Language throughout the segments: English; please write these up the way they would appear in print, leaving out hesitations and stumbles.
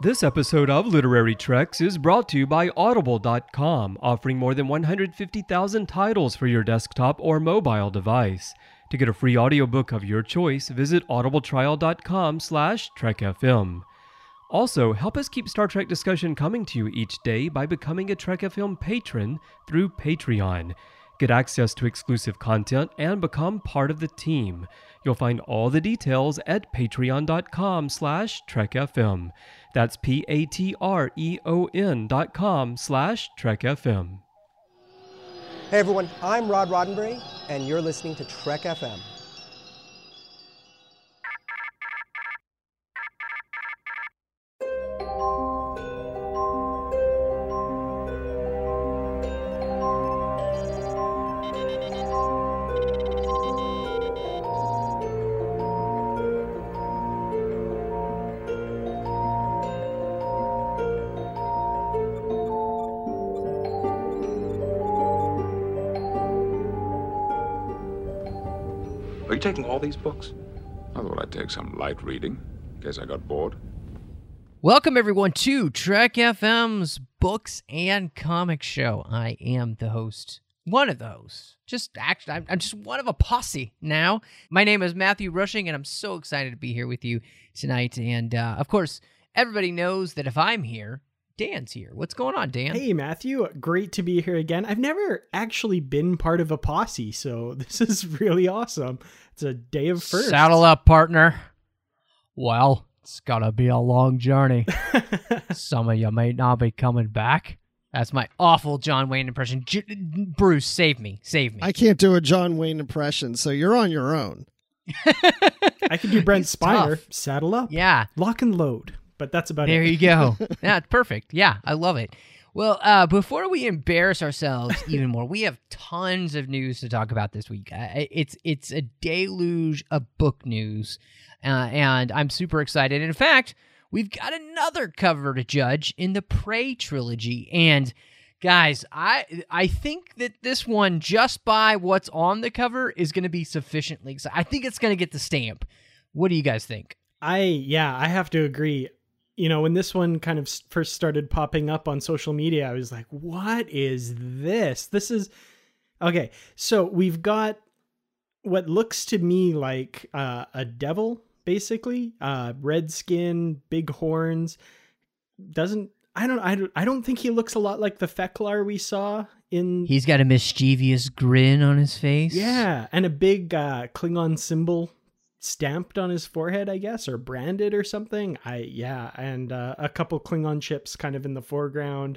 This episode of Literary Treks is brought to you by Audible.com, offering more than 150,000 titles for your desktop or mobile device. To get a free audiobook of your choice, visit audibletrial.com/TrekFM. Also, help us keep Star Trek discussion coming to you each day by becoming a Trek FM patron through Patreon. Get access to exclusive content and become part of the team. You'll find all the details at patreon.com/TrekFM. That's patreon.com/TrekFM. Hey everyone, I'm Rod Roddenberry, and you're listening to Trek FM. Are you taking all these books? I thought I'd take some light reading, in case I got bored. Welcome, everyone, to Trek FM's Books and Comics Show. I am the host, one of the hosts. I'm just one of a posse now. My name is Matthew Rushing, and I'm so excited to be here with you tonight. And, of course, everybody knows that if I'm here, Dan's here. What's going on, Dan? Hey, Matthew. Great to be here again. I've never actually been part of a posse, so this is really awesome. It's a day of firsts. Saddle up, partner. Well, it's gonna be a long journey. Some of you may not be coming back. That's my awful John Wayne impression. Bruce, save me. Save me. I can't do a John Wayne impression, so you're on your own. I can do Brent Spiner. Tough. Saddle up. Yeah. Lock and load. But that's about There it. you go. Yeah, it's perfect. Yeah, I love it. Well, before we embarrass ourselves even more, we have tons of news to talk about this week. It's a deluge of book news, and I'm super excited. In fact, we've got another cover to judge in the Prey trilogy. And guys, I think that this one, just by what's on the cover, is going to be sufficiently exciting. I think it's going to get the stamp. What do you guys think? I have to agree. You know, when this one kind of first started popping up on social media, I was like, what is this? This is... Okay, so we've got what looks to me like a devil, basically. Red skin, big horns. I don't think he looks a lot like the Feklar we saw in... He's got a mischievous grin on his face. Yeah, and a big Klingon symbol stamped on his forehead, I guess, or branded or something. And a couple Klingon ships kind of in the foreground.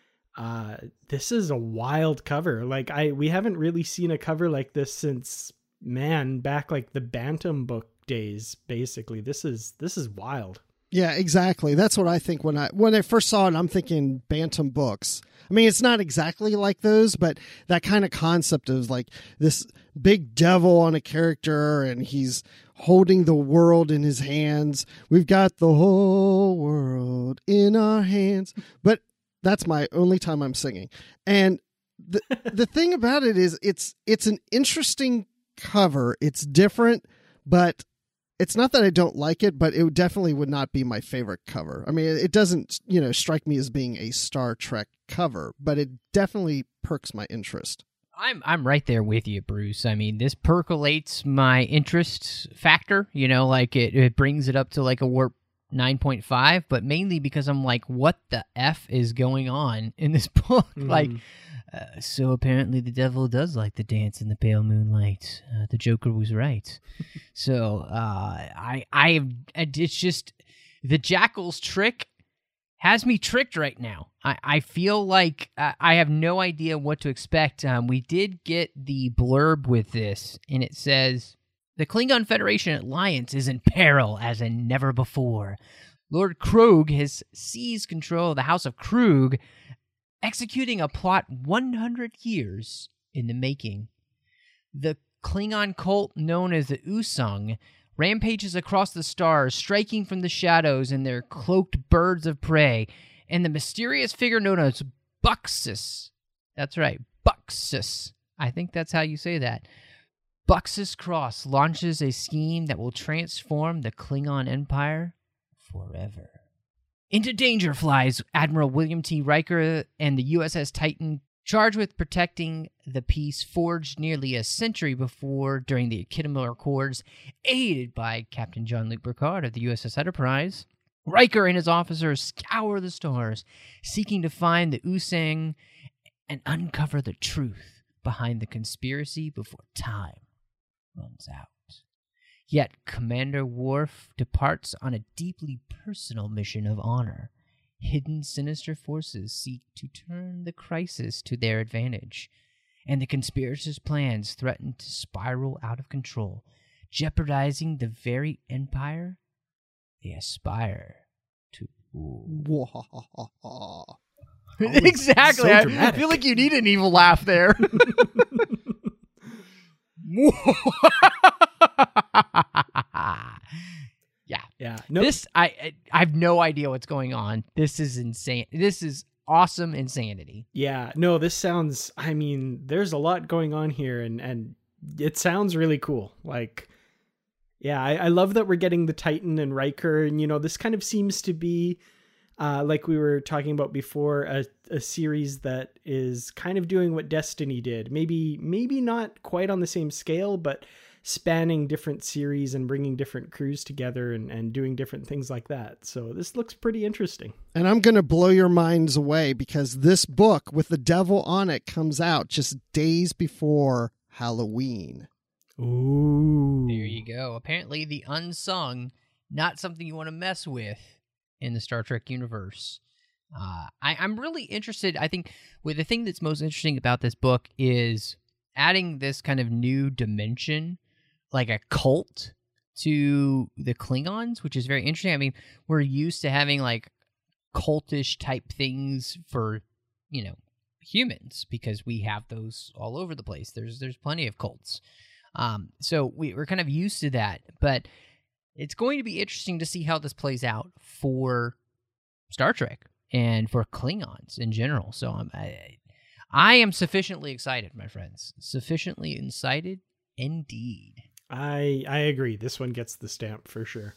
This is a wild cover. Like we haven't really seen a cover like this since back like the Bantam book days. Basically, this is wild. Yeah, exactly. That's what I think when I first saw it. I'm thinking Bantam books. I mean, it's not exactly like those, but that kind of concept of like this big devil on a character, and he's holding the world in his hands. We've got the whole world in our hands. But that's my only time I'm singing. And the thing about it is it's an interesting cover. It's different, but it's not that I don't like it, but it definitely would not be my favorite cover. I mean, it doesn't, strike me as being a Star Trek cover, but it definitely perks my interest. I'm right there with you, Bruce. I mean, this percolates my interest factor, like it brings it up to like a warp 9.5, but mainly because I'm like, what the F is going on in this book? So apparently the devil does like to dance in the pale moonlight. The Joker was right. So it's just the Jackal's trick has me tricked right now. I feel like I have no idea what to expect. We did get the blurb with this, and it says, the Klingon Federation alliance is in peril as in never before. Lord Krog has seized control of the House of Krug, executing a plot 100 years in the making. The Klingon cult known as the Usung rampages across the stars, striking from the shadows in their cloaked birds of prey, and the mysterious figure known as Buxus. That's right, Buxus. I think that's how you say that. Buxus Cross launches a scheme that will transform the Klingon Empire forever. Into danger flies Admiral William T. Riker and the USS Titan, charged with protecting the peace forged nearly a century before during the Khitomer Accords, aided by Captain Jean-Luc Picard of the USS Enterprise. Riker and his officers scour the stars, seeking to find the Usang and uncover the truth behind the conspiracy before time runs out. Yet Commander Worf departs on a deeply personal mission of honor. Hidden sinister forces seek to turn the crisis to their advantage, and the conspirators' plans threaten to spiral out of control, jeopardizing the very empire they aspire to rule. Exactly. so I dramatic. feel like you need an evil laugh there. Yeah. Yeah. No, This I have no idea what's going on. This is insane. This is awesome insanity. yeah. No, this sounds, I mean, there's a lot going on here and it sounds really cool. Like, yeah, I love that we're getting the Titan and Riker, and, you know, this kind of seems to be, like we were talking about before, a series that is kind of doing what Destiny did. Maybe not quite on the same scale, but spanning different series and bringing different crews together and doing different things like that. So this looks pretty interesting. And I'm going to blow your minds away because this book with the devil on it comes out just days before Halloween. Ooh. There you go. Apparently the unsung, not something you want to mess with in the Star Trek universe. I'm really interested. I think the thing that's most interesting about this book is adding this kind of new dimension, like a cult, to the Klingons, which is very interesting. I mean, we're used to having like cultish type things for, you know, humans because we have those all over the place. There's plenty of cults. So we're kind of used to that, but it's going to be interesting to see how this plays out for Star Trek and for Klingons in general. So I am sufficiently excited, my friends. Sufficiently excited indeed. I agree. This one gets the stamp for sure.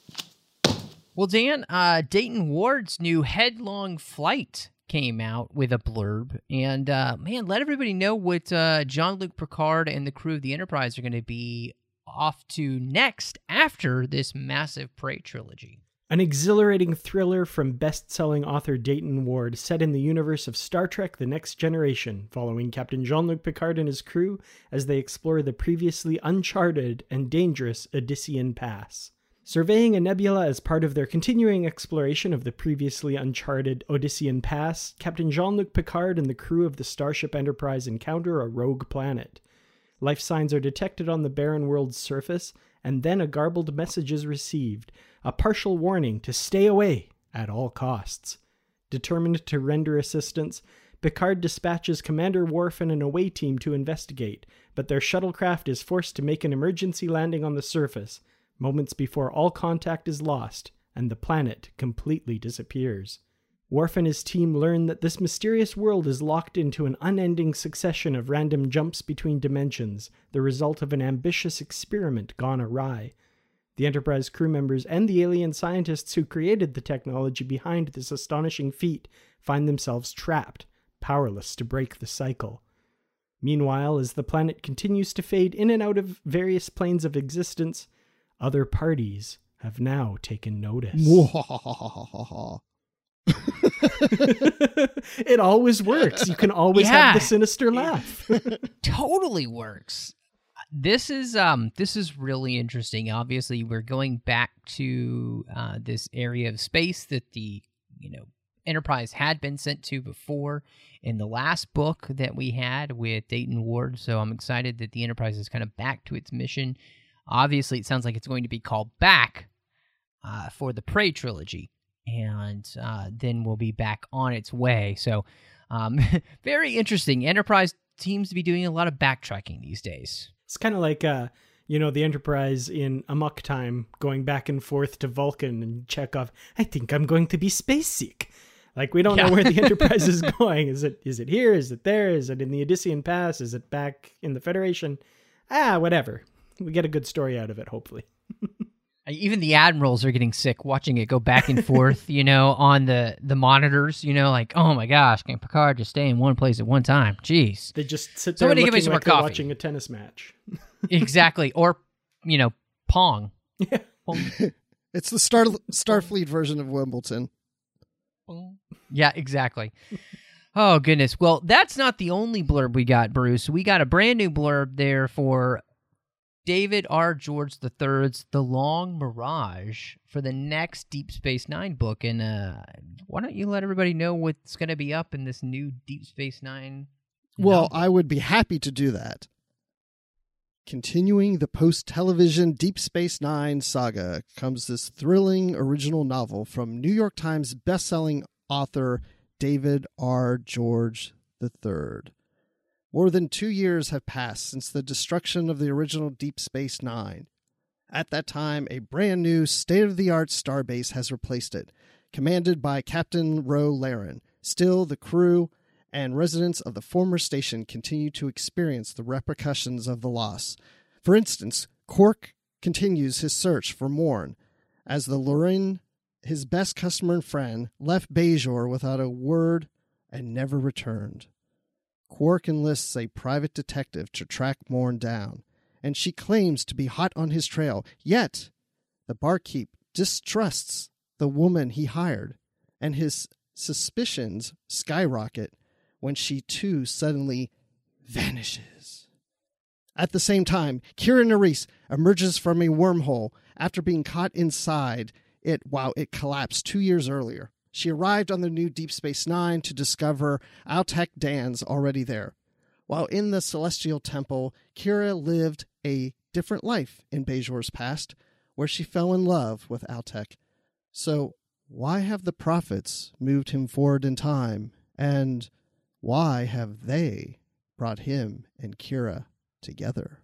Well, Dan, Dayton Ward's new Headlong Flight came out with a blurb. And, man, let everybody know what Jean-Luc Picard and the crew of the Enterprise are going to be off to next after this massive Prey trilogy. An exhilarating thriller from best-selling author Dayton Ward set in the universe of Star Trek: The Next Generation, following Captain Jean-Luc Picard and his crew as they explore the previously uncharted and dangerous Odyssean Pass. Surveying a nebula as part of their continuing exploration of the previously uncharted Odyssean Pass, Captain Jean-Luc Picard and the crew of the Starship Enterprise encounter a rogue planet. Life signs are detected on the barren world's surface, and then a garbled message is received, a partial warning to stay away at all costs. Determined to render assistance, Picard dispatches Commander Worf and an away team to investigate, but their shuttlecraft is forced to make an emergency landing on the surface, moments before all contact is lost and the planet completely disappears. Worf and his team learn that this mysterious world is locked into an unending succession of random jumps between dimensions, the result of an ambitious experiment gone awry. The Enterprise crew members and the alien scientists who created the technology behind this astonishing feat find themselves trapped, powerless to break the cycle. Meanwhile, as the planet continues to fade in and out of various planes of existence, other parties have now taken notice. It always works. You can always have the sinister laugh. Totally works. This is really interesting. Obviously, we're going back to this area of space that the Enterprise had been sent to before in the last book that we had with Dayton Ward. So I'm excited that the Enterprise is kind of back to its mission. Obviously, it sounds like it's going to be called back for the Prey trilogy, and then we'll be back on its way. So very interesting. Enterprise seems to be doing a lot of backtracking these days. It's kind of like, the Enterprise in Amok Time going back and forth to Vulcan and Chekhov. I think I'm going to be space sick. Like, we don't know where the Enterprise is going. Is it here? Is it there? Is it in the Odyssean Pass? Is it back in the Federation? Whatever. We get a good story out of it, hopefully. Even the admirals are getting sick watching it go back and forth, on the monitors, like, oh my gosh, can Picard just stay in one place at one time? Jeez. They just sit there Somebody give me looking some like more they're coffee. watching a tennis match. Exactly. Or, Pong. Yeah. It's the Starfleet version of Wimbledon. Yeah, exactly. Oh, goodness. Well, that's not the only blurb we got, Bruce. We got a brand new blurb there for David R. George III's The Long Mirage for the next Deep Space Nine book. And why don't you let everybody know what's going to be up in this new Deep Space Nine Well, novel? I would be happy to do that. Continuing the post-television Deep Space Nine saga comes this thrilling original novel from New York Times bestselling author David R. George III. More than 2 years have passed since the destruction of the original Deep Space Nine. At that time, a brand new state-of-the-art starbase has replaced it, commanded by Captain Ro Laren. Still, the crew and residents of the former station continue to experience the repercussions of the loss. For instance, Quark continues his search for Morn, as the Lorin, his best customer and friend, left Bajor without a word and never returned. Quark enlists a private detective to track Morn down, and she claims to be hot on his trail, yet the barkeep distrusts the woman he hired, and his suspicions skyrocket when she too suddenly vanishes. At the same time, Kira Nerys emerges from a wormhole after being caught inside it while it collapsed 2 years earlier. She arrived on the new Deep Space Nine to discover Altek Dan's already there. While in the Celestial Temple, Kira lived a different life in Bajor's past, where she fell in love with Altek. So, why have the prophets moved him forward in time, and why have they brought him and Kira together?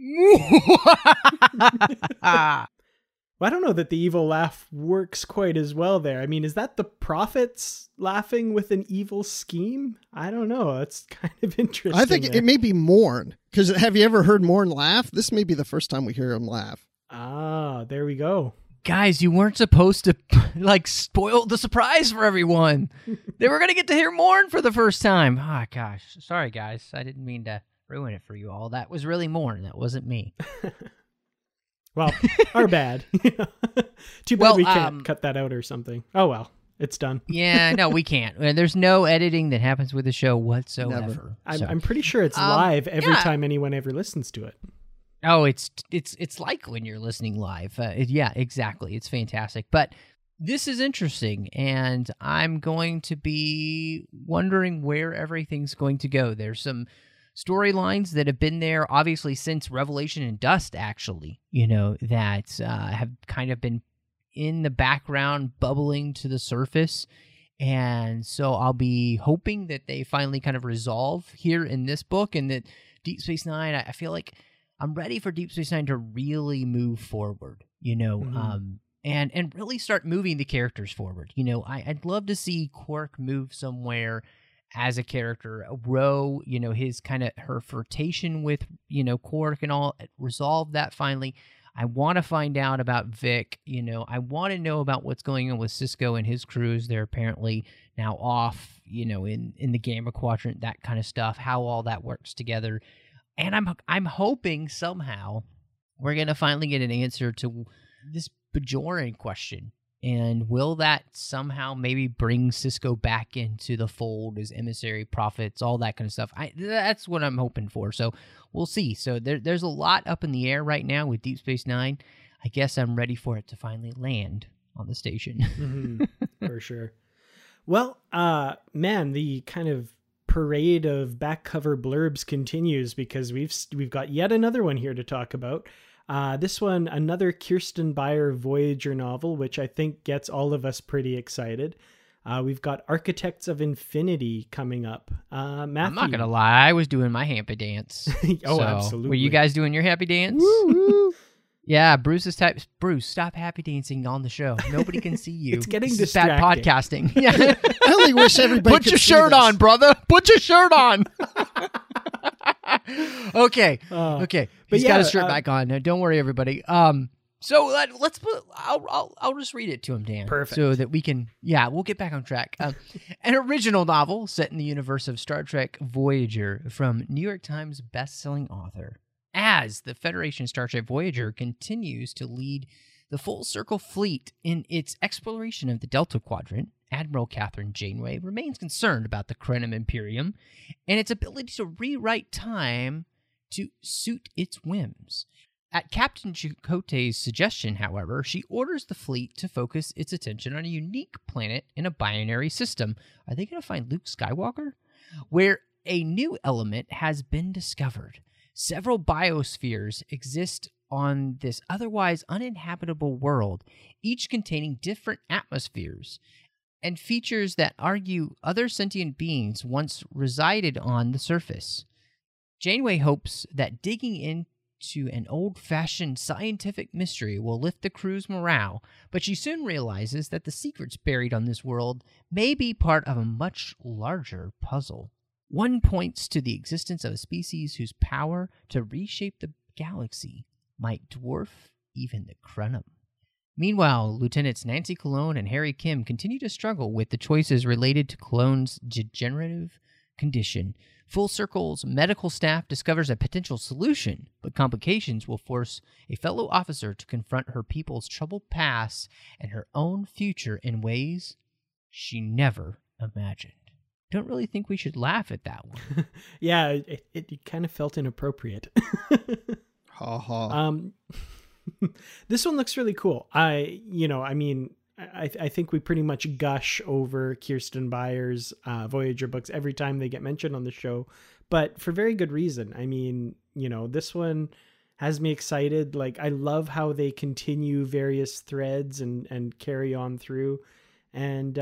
Well, I don't know that the evil laugh works quite as well there. I mean, is that the prophets laughing with an evil scheme? I don't know. It's kind of interesting. I think it may be Morn, because have you ever heard Morn laugh? This may be the first time we hear him laugh. Ah, there we go. Guys, you weren't supposed to, spoil the surprise for everyone. They were going to get to hear Morn for the first time. Oh, gosh. Sorry, guys. I didn't mean to ruin it for you all. That was really Morn. That wasn't me. Well, our bad. Too bad we can't cut that out or something. Oh, well. It's done. Yeah, no, we can't. There's no editing that happens with the show whatsoever. I'm pretty sure it's live every time anyone ever listens to it. Oh, it's like when you're listening live. Yeah, exactly. It's fantastic. But this is interesting, and I'm going to be wondering where everything's going to go. There's some storylines that have been there, obviously, since Revelation and Dust, actually, that have kind of been in the background, bubbling to the surface. And so I'll be hoping that they finally kind of resolve here in this book, and that Deep Space Nine, I feel like I'm ready for Deep Space Nine to really move forward, and really start moving the characters forward. I'd love to see Quark move somewhere as a character. Ro, his kind of her flirtation with, Quark and all, resolve that finally. I want to find out about Vic. I want to know about what's going on with Sisko and his crews. They're apparently now off, in the Gamma Quadrant, that kind of stuff, how all that works together. And I'm hoping somehow we're going to finally get an answer to this Bajoran question. And will that somehow maybe bring Sisko back into the fold as emissary, prophets, all that kind of stuff? That's what I'm hoping for. So we'll see. So there's a lot up in the air right now with Deep Space Nine. I guess I'm ready for it to finally land on the station. For sure. Well, man, the kind of parade of back cover blurbs continues, because we've got yet another one here to talk about. This one, another Kirsten Beyer Voyager novel, which I think gets all of us pretty excited. We've got Architects of Infinity coming up. Matthew. I'm not going to lie. I was doing my happy dance. Oh, absolutely. Were you guys doing your happy dance? Woo-hoo. Yeah, Bruce, stop happy dancing on the show. Nobody can see you. It's getting this is bad distracting. podcasting. Yeah. I only wish everybody Put could your see shirt this. on, brother. Put your shirt on. Okay. Okay. But He's yeah, got his shirt back on. Now, don't worry, everybody. So let's put. I'll just read it to him, Dan. Perfect. So that we can. Yeah, we'll get back on track. An original novel set in the universe of Star Trek Voyager from New York Times best-selling author. As the Federation Star Trek Voyager continues to lead the Full Circle fleet in its exploration of the Delta Quadrant, Admiral Catherine Janeway remains concerned about the Crenum Imperium and its ability to rewrite time to suit its whims. At Captain Chakotay's suggestion, however, she orders the fleet to focus its attention on a unique planet in a binary system. Are they going to find Luke Skywalker? Where a new element has been discovered. Several biospheres exist on this otherwise uninhabitable world, each containing different atmospheres and features that argue other sentient beings once resided on the surface. Janeway hopes that digging into an old-fashioned scientific mystery will lift the crew's morale, but she soon realizes that the secrets buried on this world may be part of a much larger puzzle. One points to the existence of a species whose power to reshape the galaxy might dwarf even the Crenum. Meanwhile, Lieutenants Nancy Cologne and Harry Kim continue to struggle with the choices related to Cologne's degenerative condition. Full Circle's medical staff discovers a potential solution, but complications will force a fellow officer to confront her people's troubled past and her own future in ways she never imagined. Don't really think we should laugh at that one. Yeah, it kind of felt inappropriate. Ha ha. This one looks really cool. I think we pretty much gush over Kirsten Byers' Voyager books every time they get mentioned on the show, but for very good reason. I mean, this one has me excited. Like, I love how they continue various threads and carry on through. And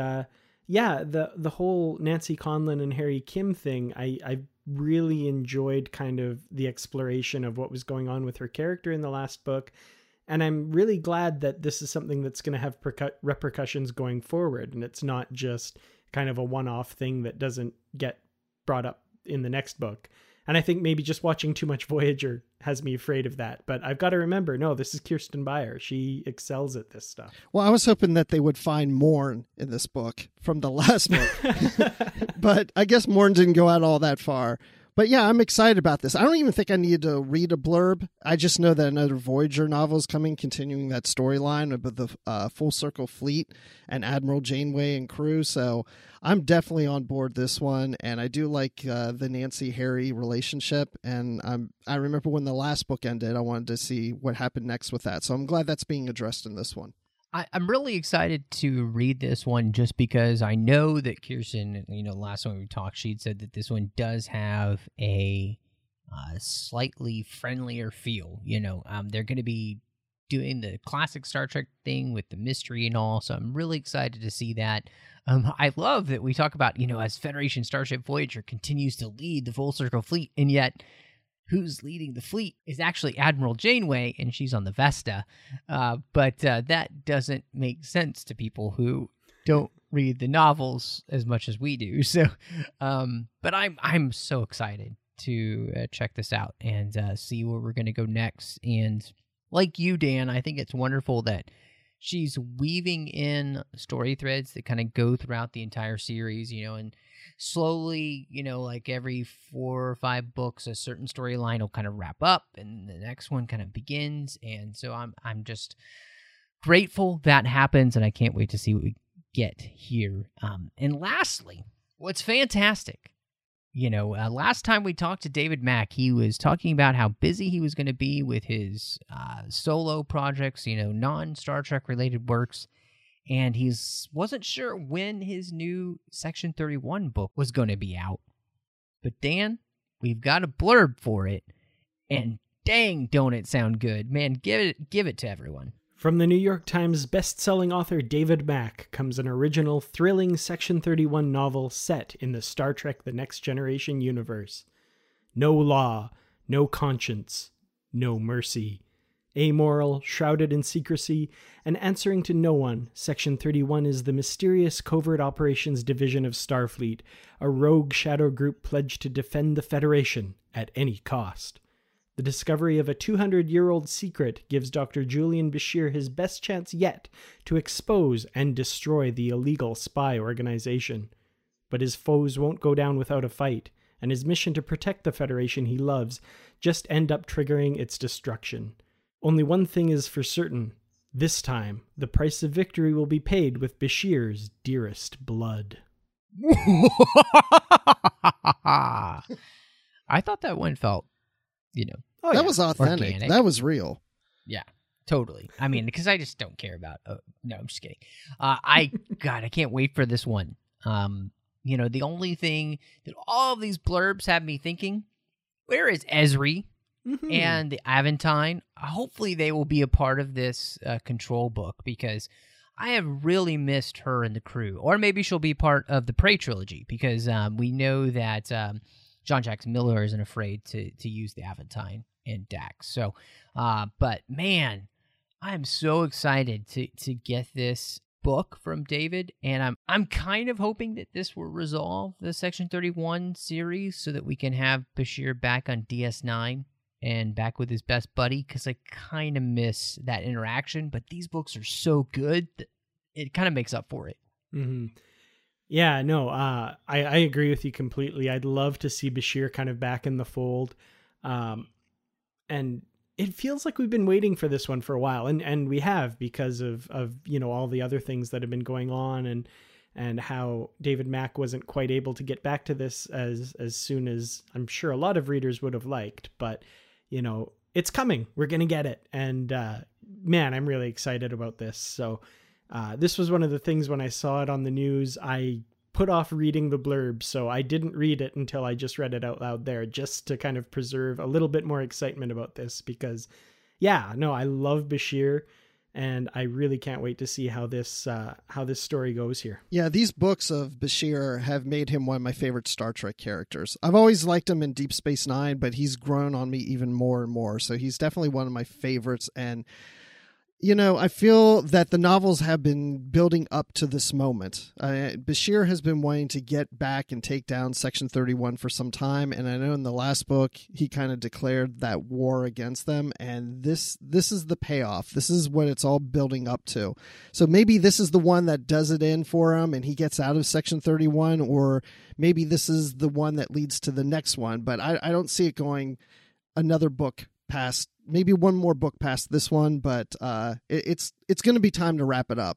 the whole Nancy Conlon and Harry Kim thing, I really enjoyed kind of the exploration of what was going on with her character in the last book. And I'm really glad that this is something that's going to have repercussions going forward. And it's not just kind of a one-off thing that doesn't get brought up in the next book. And I think maybe just watching too much Voyager has me afraid of that. But I've got to remember, no, this is Kirsten Beyer. She excels at this stuff. Well, I was hoping that they would find Morn in this book from the last book. But I guess Morn didn't go out all that far. But yeah, I'm excited about this. I don't even think I need to read a blurb. I just know that another Voyager novel is coming, continuing that storyline of the Full Circle fleet and Admiral Janeway and crew. So I'm definitely on board this one. And I do like the Nancy-Harry relationship. And I remember when the last book ended, I wanted to see what happened next with that. So I'm glad that's being addressed in this one. I'm really excited to read this one just because I know that Kirsten, last time we talked, she'd said that this one does have a slightly friendlier feel. They're going to be doing the classic Star Trek thing with the mystery and all, so I'm really excited to see that. I love that we talk about, as Federation Starship Voyager continues to lead the Full Circle fleet, and yet who's leading the fleet is actually Admiral Janeway, and she's on the Vesta. But that doesn't make sense to people who don't read the novels as much as we do. So, but I'm so excited to check this out and see where we're going to go next. And like you, Dan, I think it's wonderful that she's weaving in story threads that kind of go throughout the entire series, and slowly, like every 4 or 5 books, a certain storyline will kind of wrap up and the next one kind of begins. And so I'm just grateful that happens, and I can't wait to see what we get here. And lastly, what's fantastic, last time we talked to David Mack, he was talking about how busy he was going to be with his solo projects, non-Star Trek related works. And he wasn't sure when his new Section 31 book was going to be out. But Dan, we've got a blurb for it. And dang, don't it sound good. Man, give it to everyone. From the New York Times best-selling author David Mack comes an original, thrilling Section 31 novel set in the Star Trek The Next Generation universe. No law, no conscience, no mercy. Amoral, shrouded in secrecy, and answering to no one, Section 31 is the mysterious Covert Operations Division of Starfleet, a rogue shadow group pledged to defend the Federation at any cost. The discovery of a 200-year-old secret gives Dr. Julian Bashir his best chance yet to expose and destroy the illegal spy organization. But his foes won't go down without a fight, and his mission to protect the Federation he loves just end up triggering its destruction. Only one thing is for certain. This time, the price of victory will be paid with Bashir's dearest blood. I thought that one felt, that was authentic. organic. That was real. Yeah, totally. I mean, because I just don't care about. No, I'm just kidding. I can't wait for this one. The only thing that all of these blurbs have me thinking, where is Ezri and the Aventine? Hopefully, they will be a part of this control book, because I have really missed her and the crew. Or maybe she'll be part of the Prey trilogy, because we know that John Jackson Miller isn't afraid to use the Aventine and Dax. So, but man, I'm so excited to get this book from David, and I'm kind of hoping that this will resolve the Section 31 series so that we can have Bashir back on DS9 and back with his best buddy, because I kind of miss that interaction. But these books are so good that it kind of makes up for it. Mm-hmm. Yeah, no, I agree with you completely. I'd love to see Bashir kind of back in the fold. And it feels like we've been waiting for this one for a while, and we have, because of all the other things that have been going on, and how David Mack wasn't quite able to get back to this as soon as I'm sure a lot of readers would have liked. But it's coming. We're gonna get it, and man, I'm really excited about this. So this was one of the things when I saw it on the news, I put off reading the blurb, so I didn't read it until I just read it out loud there, just to kind of preserve a little bit more excitement about this, because I love Bashir, and I really can't wait to see how this story goes here. Yeah, these books of Bashir have made him one of my favorite Star Trek characters. I've always liked him in Deep Space Nine, but he's grown on me even more and more, so he's definitely one of my favorites. And I feel that the novels have been building up to this moment. Bashir has been wanting to get back and take down Section 31 for some time, and I know in the last book he kind of declared that war against them, and this is the payoff. This is what it's all building up to. So maybe this is the one that does it in for him and he gets out of Section 31, or maybe this is the one that leads to the next one, but I don't see it going another book past, maybe one more book past this one, but it's going to be time to wrap it up.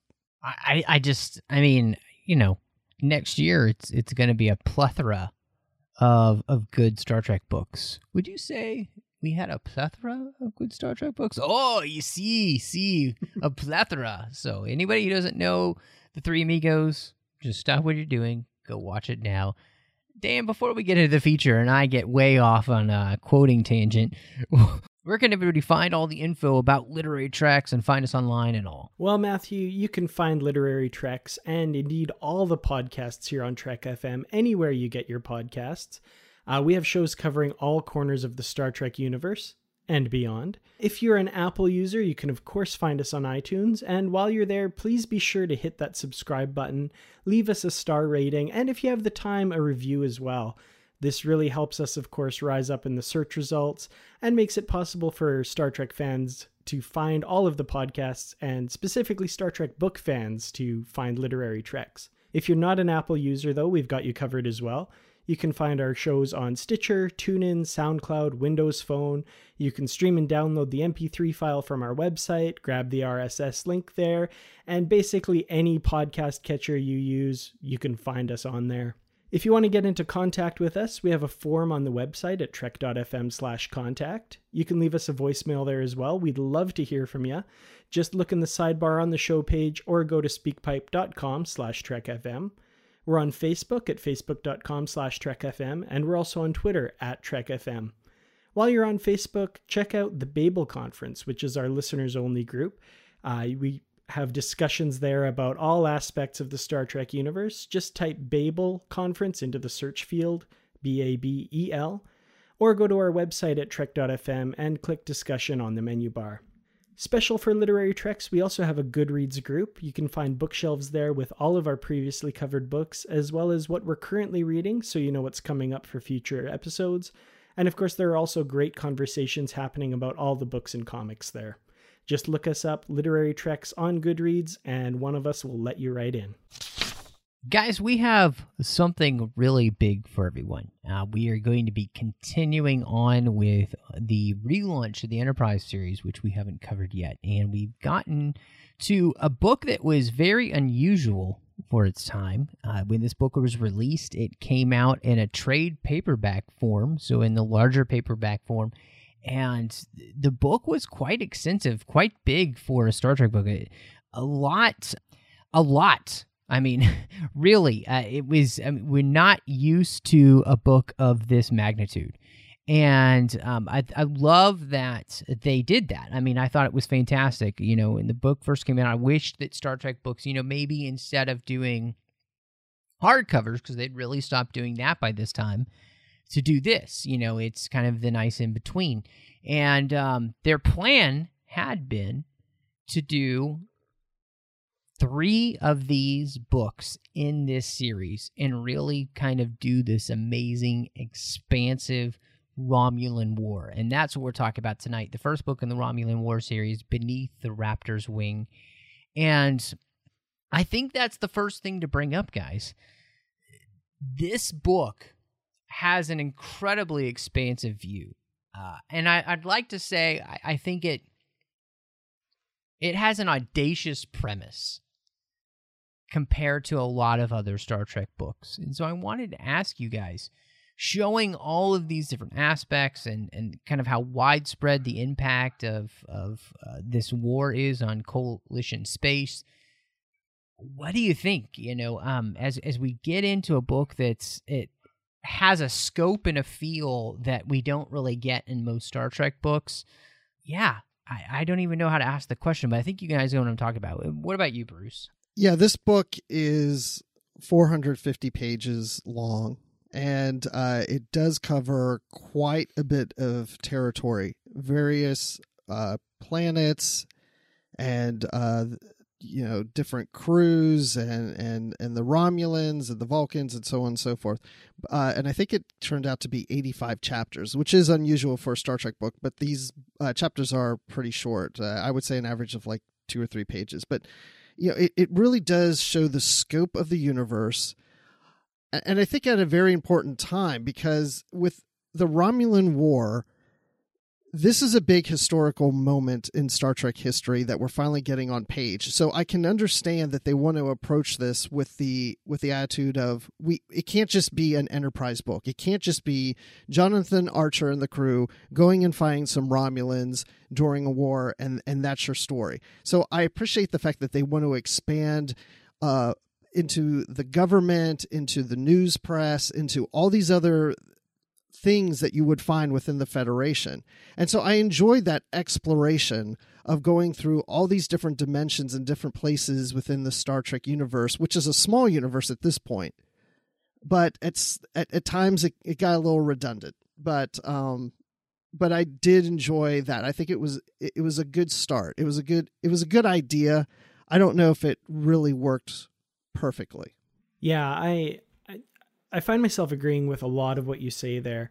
I mean, next year it's going to be a plethora of good Star Trek books. Would you say we had a plethora of good Star Trek books? Oh, you see a plethora. So anybody who doesn't know The Three Amigos, just stop what you're doing, go watch it now. Dan, before we get into the feature and I get way off on a quoting tangent, where can everybody find all the info about Literary Treks and find us online and all? Well, Matthew, you can find Literary Treks and indeed all the podcasts here on Trek FM anywhere you get your podcasts. We have shows covering all corners of the Star Trek universe and beyond. If you're an Apple user, you can of course find us on iTunes, and while you're there, please be sure to hit that subscribe button, leave us a star rating, and if you have the time, a review as well. This really helps us, of course, rise up in the search results and makes it possible for Star Trek fans to find all of the podcasts, and specifically Star Trek book fans to find Literary Treks. If you're not an Apple user, though, we've got you covered as well. You can find our shows on Stitcher, TuneIn, SoundCloud, Windows Phone. You can stream and download the MP3 file from our website, grab the RSS link there, and basically any podcast catcher you use, you can find us on there. If you want to get into contact with us, we have a form on the website at trek.fm/contact. You can leave us a voicemail there as well. We'd love to hear from you. Just look in the sidebar on the show page or go to speakpipe.com/trekfm. We're on Facebook at facebook.com/trekfm, and we're also on Twitter at trekfm. While you're on Facebook, check out the Babel Conference, which is our listeners-only group. We have discussions there about all aspects of the Star Trek universe. Just type Babel Conference into the search field, Babel, or go to our website at trek.fm and click discussion on the menu bar. Special for Literary Treks, we also have a Goodreads group. You can find bookshelves there with all of our previously covered books, as well as what we're currently reading, so you know what's coming up for future episodes, And of course, there are also great conversations happening about all the books and comics there. Just look us up, Literary Treks, on Goodreads, and one of us will let you right in. Guys, we have something really big for everyone. We are going to be continuing on with the relaunch of the Enterprise series, which we haven't covered yet. And we've gotten to a book that was very unusual for its time. When this book was released, it came out in a trade paperback form, so in the larger paperback form. And the book was quite extensive, quite big for a Star Trek book. A lot. I mean, really, it was. I mean, we're not used to a book of this magnitude, and I love that they did that. I mean, I thought it was fantastic. You know, when the book first came out, I wished that Star Trek books, you know, maybe instead of doing hardcovers, because they'd really stopped doing that by this time, to do this. You know, it's kind of the nice in between, and their plan had been to do 3 of these books in this series and really kind of do this amazing, expansive Romulan War. And that's what we're talking about tonight. The first book in the Romulan War series, Beneath the Raptor's Wing. And I think that's the first thing to bring up, guys. This book has an incredibly expansive view. And I'd like to say, I think it has an audacious premise compared to a lot of other Star Trek books. And so I wanted to ask you guys, showing all of these different aspects and kind of how widespread the impact of this war is on Coalition space, what do you think? You know, as we get into a book it has a scope and a feel that we don't really get in most Star Trek books. Yeah, I don't even know how to ask the question, but I think you guys know what I'm talking about. What about you, Bruce? Yeah, this book is 450 pages long, and it does cover quite a bit of territory, various planets, and different crews, and the Romulans and the Vulcans, and so on and so forth. And I think it turned out to be 85 chapters, which is unusual for a Star Trek book, but these chapters are pretty short. I would say an average of like 2 or 3 pages, but you know, it really does show the scope of the universe. And I think at a very important time, because with the Romulan War, this is a big historical moment in Star Trek history that we're finally getting on page. So I can understand that they want to approach this with the attitude of it can't just be an Enterprise book. It can't just be Jonathan Archer and the crew going and fighting some Romulans during a war, and that's your story. So I appreciate the fact that they want to expand into the government, into the news press, into all these other things that you would find within the Federation. And so I enjoyed that exploration of going through all these different dimensions and different places within the Star Trek universe, which is a small universe at this point. But at times it got a little redundant. But I did enjoy that. I think it was a good start. It was a good idea. I don't know if it really worked perfectly. Yeah, I find myself agreeing with a lot of what you say there.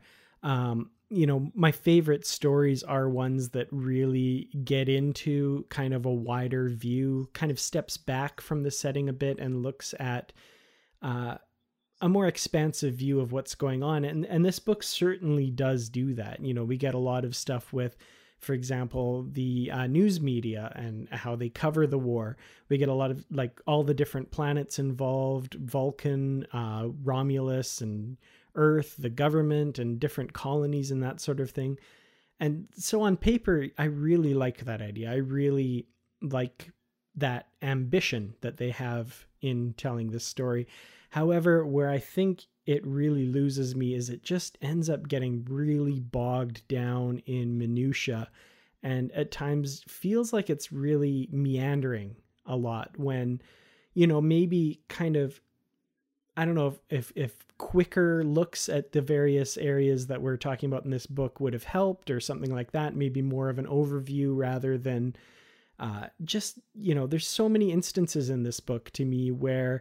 My favorite stories are ones that really get into kind of a wider view, kind of steps back from the setting a bit and looks at a more expansive view of what's going on. And this book certainly does do that. You know, we get a lot of stuff with, for example, the news media and how they cover the war. We get a lot of like all the different planets involved, Vulcan, Romulus, and Earth, the government, and different colonies and that sort of thing. And so on paper, I really like that idea. I really like that ambition that they have in telling this story. However, where I think it really loses me is it just ends up getting really bogged down in minutia, and at times feels like it's really meandering a lot when, you know, maybe kind of, I don't know if quicker looks at the various areas that we're talking about in this book would have helped or something like that. Maybe more of an overview rather than just, you know, there's so many instances in this book to me where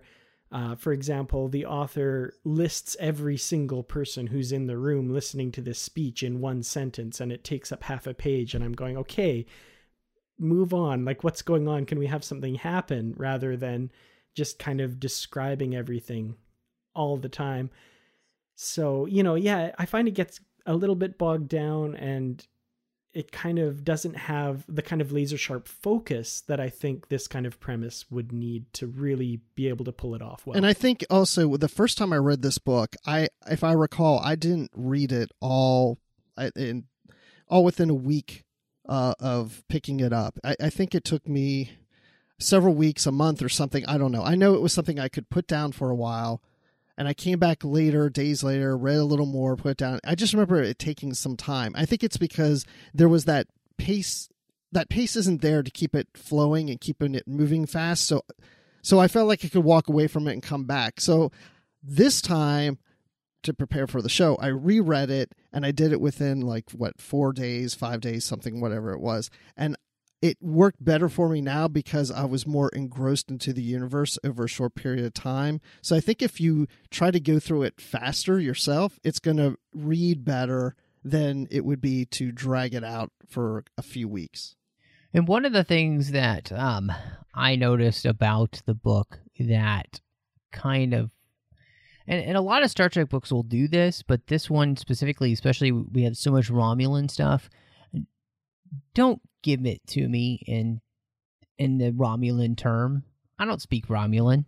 For example, the author lists every single person who's in the room listening to this speech in one sentence, and it takes up half a page. And I'm going, okay, move on. Like, what's going on? Can we have something happen rather than just kind of describing everything all the time? So, yeah, I find it gets a little bit bogged down, and it kind of doesn't have the kind of laser sharp focus that I think this kind of premise would need to really be able to pull it off well. And I think also the first time I read this book, if I recall, I didn't read it all within a week of picking it up. I think it took me several weeks, a month or something. I don't know. I know it was something I could put down for a while. And I came back later, days later, read a little more, put it down. I just remember it taking some time. I think it's because there was that pace. That pace isn't there to keep it flowing and keeping it moving fast. So I felt like I could walk away from it and come back. So this time, to prepare for the show, I reread it, and I did it within 4 days, 5 days, something, whatever it was. And it worked better for me now because I was more engrossed into the universe over a short period of time. So I think if you try to go through it faster yourself, it's going to read better than it would be to drag it out for a few weeks. And one of the things that I noticed about the book that kind of, and a lot of Star Trek books will do this, but this one specifically, especially we have so much Romulan stuff, don't give it to me in the Romulan term. I don't speak Romulan.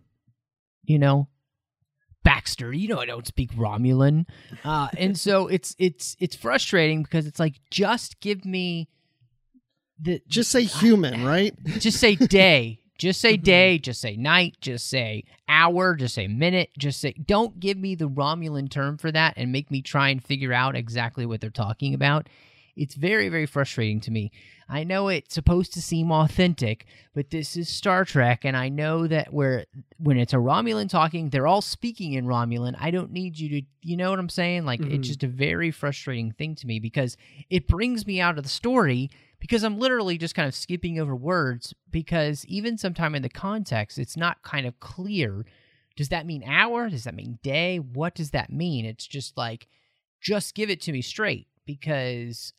Baxter, I don't speak Romulan. And so it's frustrating because it's like, just give me just say human, right? Just say day. Just say day, just say night, just say hour, just say minute, don't give me the Romulan term for that and make me try and figure out exactly what they're talking about. It's very, very frustrating to me. I know it's supposed to seem authentic, but this is Star Trek, and I know that when it's a Romulan talking, they're all speaking in Romulan. I don't need you to, you know what I'm saying? It's just a very frustrating thing to me because it brings me out of the story because I'm literally just kind of skipping over words because even sometime in the context, it's not kind of clear. Does that mean hour? Does that mean day? What does that mean? It's just just give it to me straight because,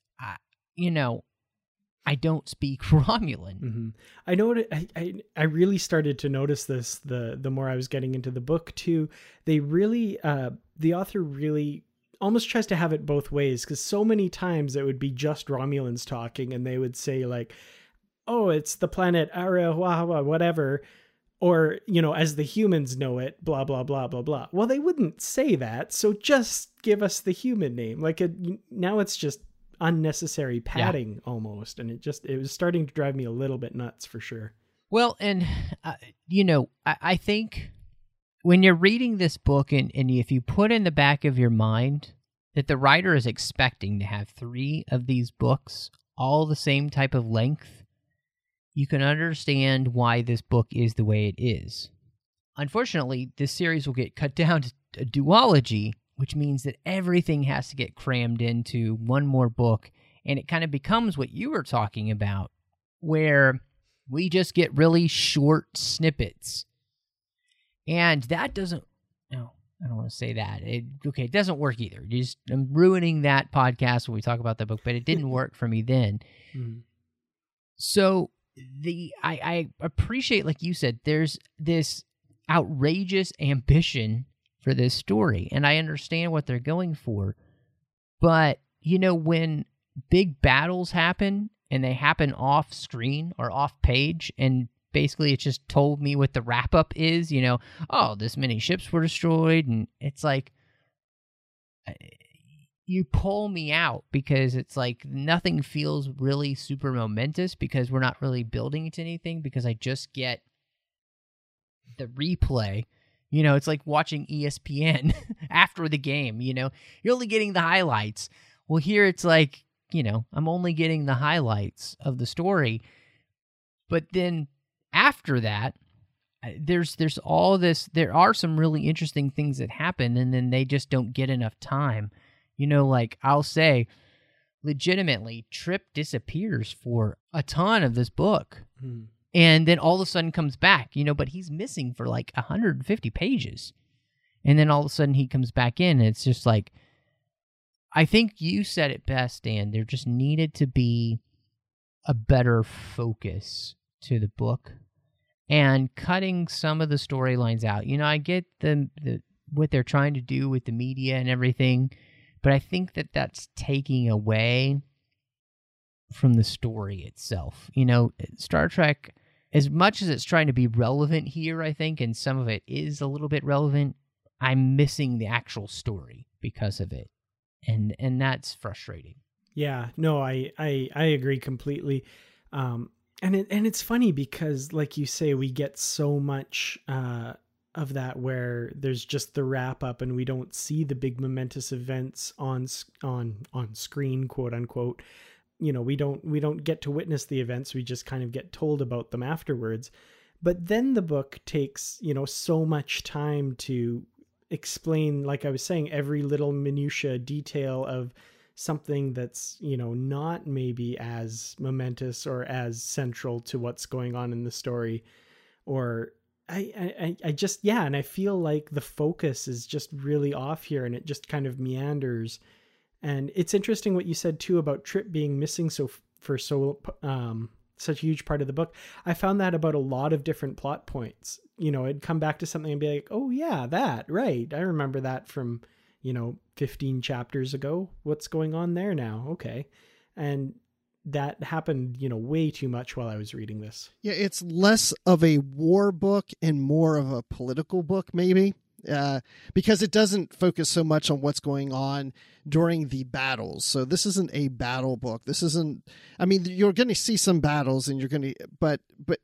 I don't speak Romulan. Mm-hmm. I know I really started to notice this the more I was getting into the book too. They really, the author really almost tries to have it both ways because so many times it would be just Romulans talking and they would say oh, it's the planet Arawawa, whatever. Or, as the humans know it, blah, blah, blah, blah, blah. Well, they wouldn't say that. So just give us the human name. Now it's just unnecessary padding almost. And it was starting to drive me a little bit nuts for sure. Well, and, I think when you're reading this book and if you put in the back of your mind that the writer is expecting to have 3 of these books, all the same type of length, you can understand why this book is the way it is. Unfortunately, this series will get cut down to a duology, which means that everything has to get crammed into one more book, and it kind of becomes what you were talking about, where we just get really short snippets. And that doesn't... No, I don't want to say that. It doesn't work either. I'm ruining that podcast when we talk about the book, but it didn't work for me then. Mm-hmm. So... I appreciate, like you said, there's this outrageous ambition for this story, and I understand what they're going for. But, when big battles happen, and they happen off screen or off page, and basically it just told me what the wrap up is, oh, this many ships were destroyed, and it's like, you pull me out because it's like nothing feels really super momentous because we're not really building it to anything because I just get the replay. It's like watching ESPN after the game, you're only getting the highlights. Well, here it's like, I'm only getting the highlights of the story. But then after that, there's all this, there are some really interesting things that happen and then they just don't get enough time. I'll say, legitimately, Trip disappears for a ton of this book. and then all of a sudden comes back, but he's missing for like 150 pages. And then all of a sudden he comes back in, and it's just like, I think you said it best, Dan. There just needed to be a better focus to the book and cutting some of the storylines out. I get the what they're trying to do with the media and everything, but I think that that's taking away from the story itself. Star Trek, as much as it's trying to be relevant here, I think, and some of it is a little bit relevant, I'm missing the actual story because of it. And that's frustrating. Yeah, no, I agree completely. And it's funny because, like you say, we get so much of that where there's just the wrap up, and we don't see the big momentous events on screen, quote unquote. We don't get to witness the events. We just kind of get told about them afterwards. But then the book takes, so much time to explain, like I was saying, every little minutia detail of something that's, not maybe as momentous or as central to what's going on in the story. Or I just, yeah. And I feel like the focus is just really off here, and it just kind of meanders. And it's interesting what you said too about Trip being missing for such a huge part of the book. I found that about a lot of different plot points. It'd come back to something and be like, oh yeah, that, right. I remember that from, 15 chapters ago. What's going on there now? Okay. And that happened, way too much while I was reading this. Yeah, it's less of a war book and more of a political book, maybe. Because it doesn't focus so much on what's going on during the battles. So this isn't a battle book. This isn't, you're going to see some battles, and you're going to, but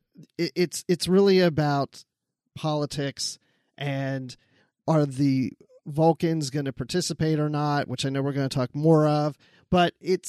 it's really about politics, and are the Vulcans going to participate or not, which I know we're going to talk more of, but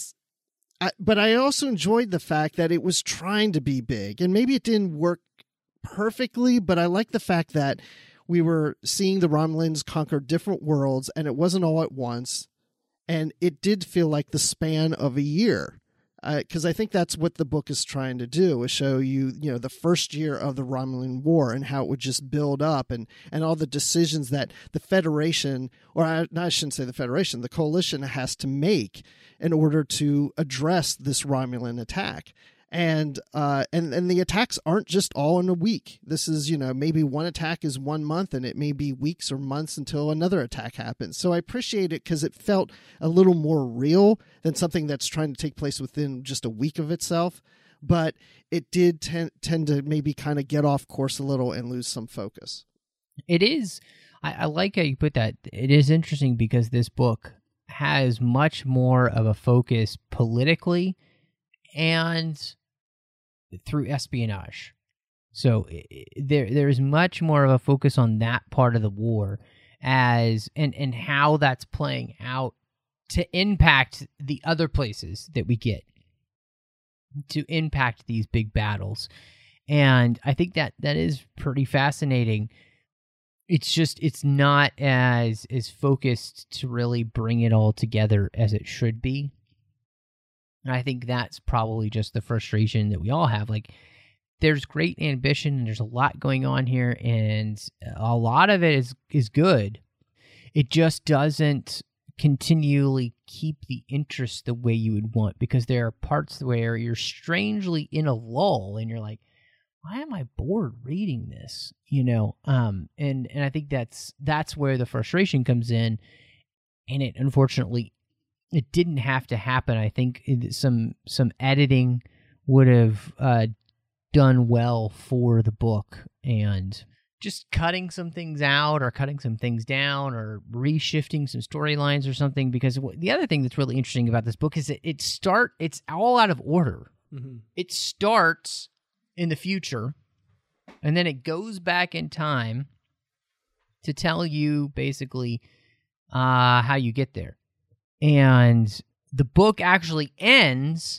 I also enjoyed the fact that it was trying to be big, and maybe it didn't work perfectly, but I like the fact that we were seeing the Romulans conquer different worlds, and it wasn't all at once. And it did feel like the span of a year. Because I think that's what the book is trying to do, is show you, the first year of the Romulan War and how it would just build up, and all the decisions that the Federation, or I shouldn't say the Federation, the Coalition has to make in order to address this Romulan attack. And the attacks aren't just all in a week. This is, maybe one attack is 1 month, and it may be weeks or months until another attack happens. So I appreciate it because it felt a little more real than something that's trying to take place within just a week of itself. But it did tend to maybe kind of get off course a little and lose some focus. It is. I like how you put that. It is interesting because this book has much more of a focus politically and through espionage. So there is much more of a focus on that part of the war and how that's playing out to impact the other places that we get, to impact these big battles. And I think that is pretty fascinating. It's not as focused to really bring it all together as it should be. And I think that's probably just the frustration that we all have. Like, there's great ambition, and there's a lot going on here, and a lot of it is good. It just doesn't continually keep the interest the way you would want, because there are parts where you're strangely in a lull, and you're like, why am I bored reading this? And I think that's where the frustration comes in, and it unfortunately, it didn't have to happen. I think some editing would have done well for the book, and just cutting some things out or cutting some things down or reshifting some storylines or something. Because the other thing that's really interesting about this book is that it's all out of order. Mm-hmm. It starts in the future, and then it goes back in time to tell you basically how you get there. And the book actually ends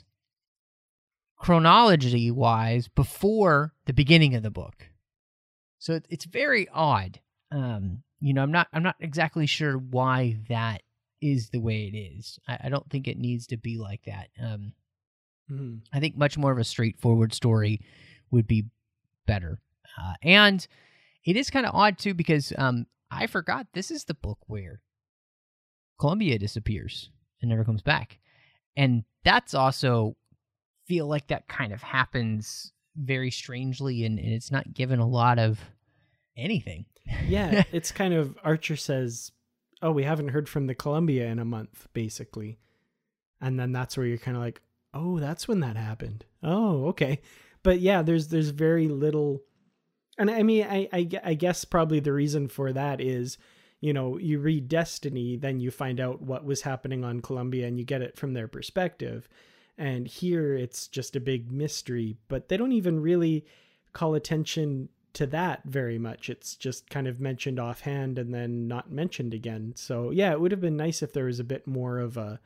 chronology-wise before the beginning of the book, so it's very odd. I'm not exactly sure why that is the way it is. I don't think it needs to be like that. I think much more of a straightforward story would be better. And it is kind of odd too, because I forgot this is the book where Columbia disappears and never comes back. And that's also feel like that kind of happens very strangely, and it's not given a lot of anything. Yeah, it's kind of, Archer says, oh, we haven't heard from the Columbia in a month, basically. And then that's where you're kind of like, oh, that's when that happened. Oh, okay. But yeah, there's very little. And I mean, I guess probably the reason for that is, you know, you read Destiny, then you find out what was happening on Columbia and you get it from their perspective. And here it's just a big mystery, but they don't even really call attention to that very much. It's just kind of mentioned offhand and then not mentioned again. So yeah, it would have been nice if there was a bit more of a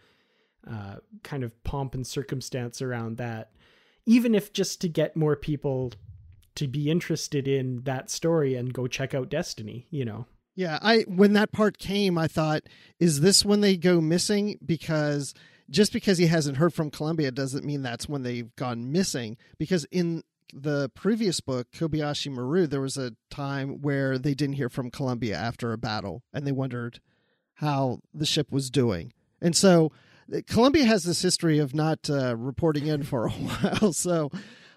kind of pomp and circumstance around that, even if just to get more people to be interested in that story and go check out Destiny, you know? Yeah, when that part came, I thought, is this when they go missing? Because just because he hasn't heard from Columbia doesn't mean that's when they've gone missing. Because in the previous book, Kobayashi Maru, there was a time where they didn't hear from Columbia after a battle, and they wondered how the ship was doing. And so Columbia has this history of not reporting in for a while. So,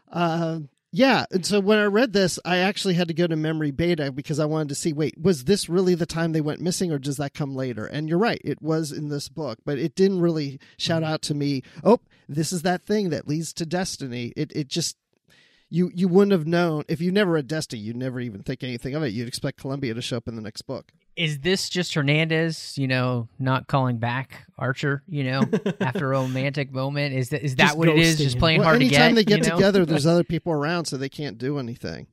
yeah. And so when I read this, I actually had to go to Memory Beta because I wanted to see, wait, was this really the time they went missing, or does that come later? And you're right, it was in this book, but it didn't really shout out to me, oh, this is that thing that leads to Destiny. It just, you wouldn't have known. If you never read Destiny, you'd never even think anything of it. You'd expect Columbia to show up in the next book. Is this just Hernandez, you know, not calling back Archer, you know, after a romantic moment? Is that what it is? Just playing hard to get? Anytime they get together, there's other people around, so they can't do anything.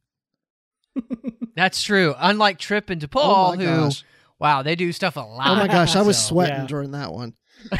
That's true. Unlike Trip and DePaul, who, wow, they do stuff a lot. Oh my gosh, I was sweating during that one.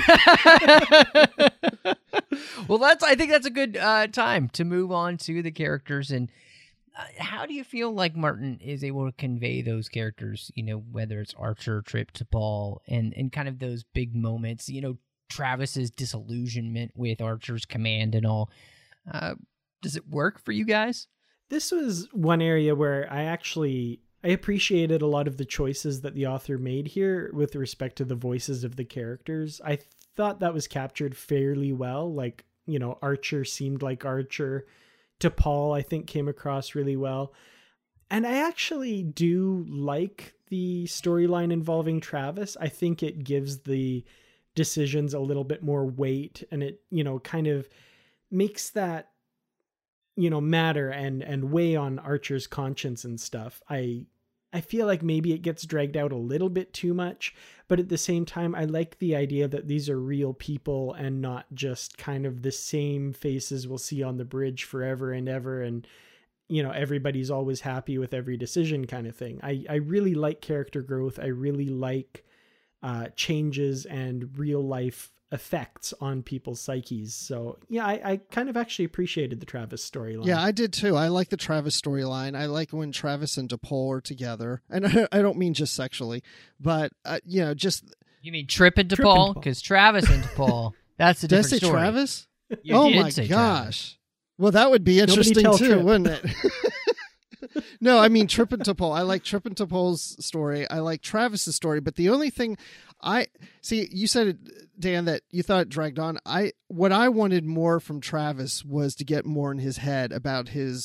Well, I think that's a good time to move on to the characters. And how do you feel like Martin is able to convey those characters, you know, whether it's Archer, Trip, DePaul, and kind of those big moments, you know, Travis's disillusionment with Archer's command and all. Does it work for you guys? This was one area where I appreciated a lot of the choices that the author made here with respect to the voices of the characters. I thought that was captured fairly well. Like, you know, Archer seemed like Archer. DePaul, I think, came across really well. And I actually do like the storyline involving Travis. I think it gives the decisions a little bit more weight, and it, you know, kind of makes that, you know, matter and weigh on Archer's conscience and stuff. I feel like maybe it gets dragged out a little bit too much, but at the same time, I like the idea that these are real people and not just kind of the same faces we'll see on the bridge forever and ever. And, you know, everybody's always happy with every decision kind of thing. I really like character growth. I really like changes and real life effects on people's psyches. So yeah, I kind of actually appreciated the Travis storyline. Yeah, I did too. I like the Travis storyline. I like when Travis and DePaul are together, and I don't mean just sexually, but you know, just. You mean Trip and DePaul? Because Travis and DePaul, that's a different story. Did I say Travis? You oh did my say gosh! Travis. Well, that would be interesting too, Trip. wouldn't it? No, I mean Trip and DePaul. I like Trip and DePaul's story. I like Travis's story. But the only thing you said it, Dan, that you thought it dragged on. What I wanted more from Travis was to get more in his head about his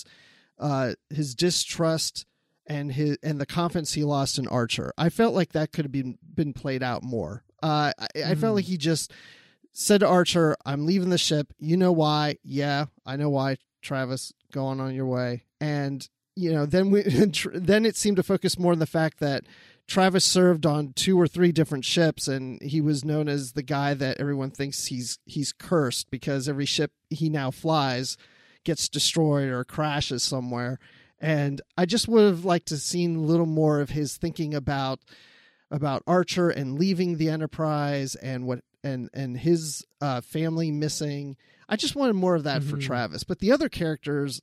distrust and the confidence he lost in Archer. I felt like that could have been played out more. I felt like he just said to Archer, "I'm leaving the ship. You know why? Yeah, I know why. Travis, go on your way." And you know, then it seemed to focus more on the fact that Travis served on 2 or 3 different ships, and he was known as the guy that everyone thinks he's cursed because every ship he now flies gets destroyed or crashes somewhere. And I just would have liked to seen a little more of his thinking about Archer and leaving the Enterprise and what and his family missing. I just wanted more of that for Travis. But the other characters,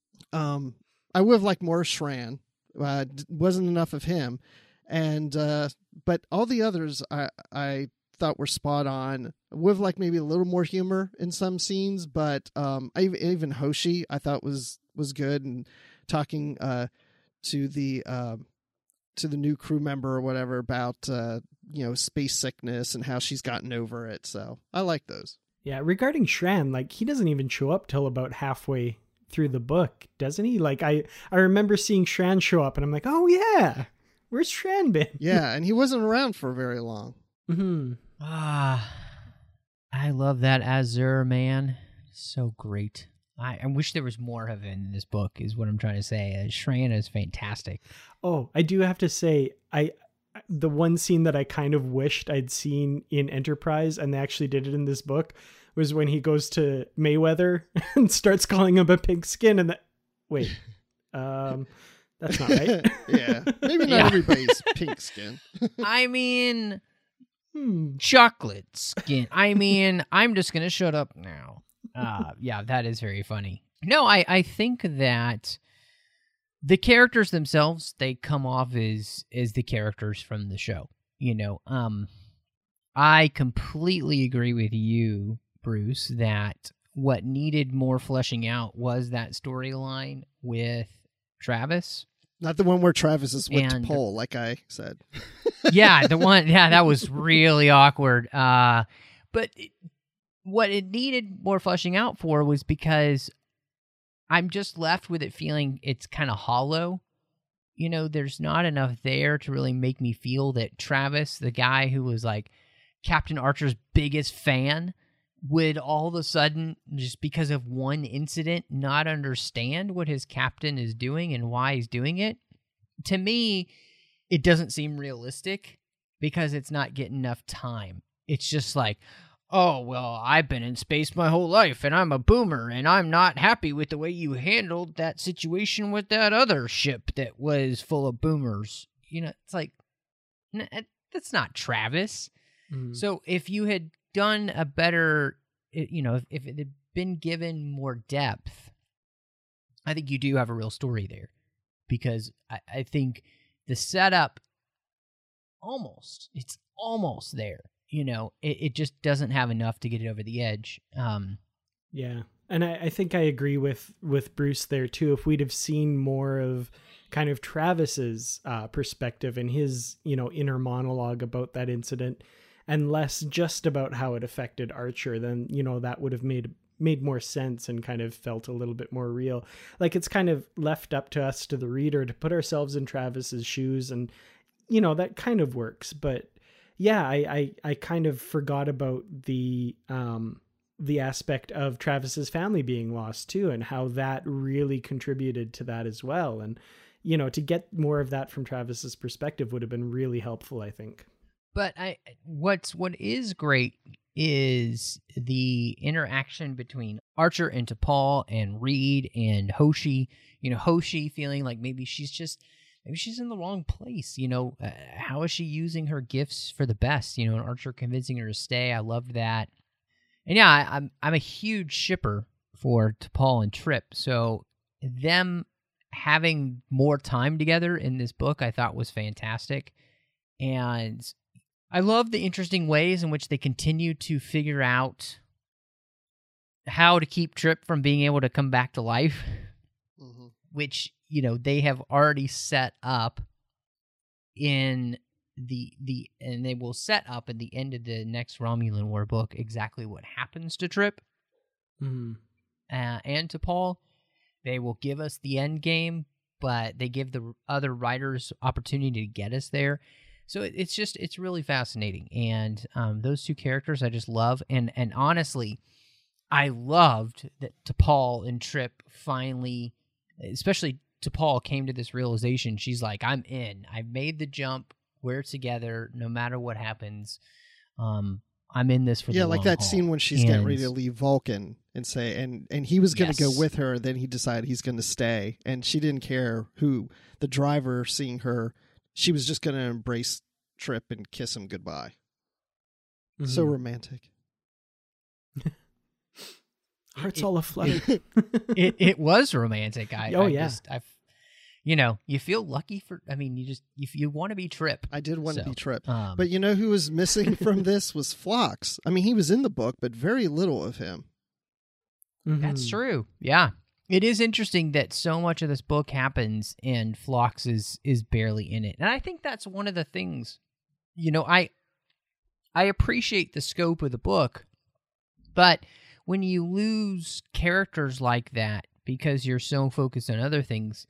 I would have liked more Shran. Wasn't enough of him. And but all the others I thought were spot on. Would have liked maybe a little more humor in some scenes, but even Hoshi I thought was good, and talking to the new crew member or whatever about space sickness and how she's gotten over it. So I like those. Yeah, regarding Shran, like he doesn't even show up till about halfway through the book, doesn't he? Like I remember seeing Shran show up, and I'm like, oh yeah, where's Shran been? Yeah, and he wasn't around for very long. Mm-hmm. I love that Azure, man. So great. I wish there was more of it in this book, is what I'm trying to say. Shran is fantastic. Oh, I do have to say, the one scene that I kind of wished I'd seen in Enterprise, and they actually did it in this book, was when he goes to Mayweather and starts calling him a pink skin, and wait, that's not right. Yeah, maybe not everybody's pink skin. I mean, chocolate skin. I mean, I'm just gonna shut up now. Yeah, that is very funny. No, I think that the characters themselves, they come off as the characters from the show. I completely agree with you, Bruce, that what needed more fleshing out was that storyline with Travis. Not the one where Travis went to Pole, like I said. Yeah, that was really awkward. But what it needed more fleshing out for was because I'm just left with it feeling it's kind of hollow. There's not enough there to really make me feel that Travis, the guy who was like Captain Archer's biggest fan, would all of a sudden, just because of one incident, not understand what his captain is doing and why he's doing it. To me, it doesn't seem realistic because it's not getting enough time. It's just like, oh, well, I've been in space my whole life, and I'm a boomer, and I'm not happy with the way you handled that situation with that other ship that was full of boomers. It's like, that's not Travis. Mm-hmm. So if you had done a better, if it had been given more depth, I think you do have a real story there. Because I think the setup, it's almost there. It just doesn't have enough to get it over the edge. Yeah. And I think I agree with Bruce there too. If we'd have seen more of kind of Travis's perspective and his, inner monologue about that incident, and less just about how it affected Archer, then, that would have made more sense and kind of felt a little bit more real. Like it's kind of left up to us, to the reader, to put ourselves in Travis's shoes, and, that kind of works. But yeah, I kind of forgot about the aspect of Travis's family being lost too, and how that really contributed to that as well. And, to get more of that from Travis's perspective would have been really helpful, I think. But what is great is the interaction between Archer and T'Pol and Reed and Hoshi. Hoshi feeling like maybe she's in the wrong place. How is she using her gifts for the best? And Archer convincing her to stay. I loved that. And yeah, I'm a huge shipper for T'Pol and Trip. So them having more time together in this book, I thought was fantastic. And I love the interesting ways in which they continue to figure out how to keep Trip from being able to come back to life, mm-hmm. which, they have already set up in and they will set up at the end of the next Romulan War book exactly what happens to Trip mm-hmm. And to Paul. They will give us the end game, but they give the other writers opportunity to get us there. So it's really fascinating. And those two characters I just love. And honestly, I loved that T'Pol and Trip finally, especially T'Pol, came to this realization. She's like, I'm in. I've made the jump. We're together no matter what happens. I'm in this for the long like that haul. Scene when she's getting ready to leave Vulcan and say, and he was going to go with her. Then he decided he's going to stay. And she didn't care who the driver seeing her. She was just going to embrace Trip and kiss him goodbye. Mm-hmm. So romantic. Heart's all aflutter. It was romantic. Yeah. You feel lucky you want to be Trip. I did want to be Trip. But who was missing from this was Phlox. I mean, he was in the book, but very little of him. Mm-hmm. That's true. Yeah. It is interesting that so much of this book happens and Phlox is barely in it. And I think that's one of the things, I appreciate the scope of the book, but when you lose characters like that because you're so focused on other things,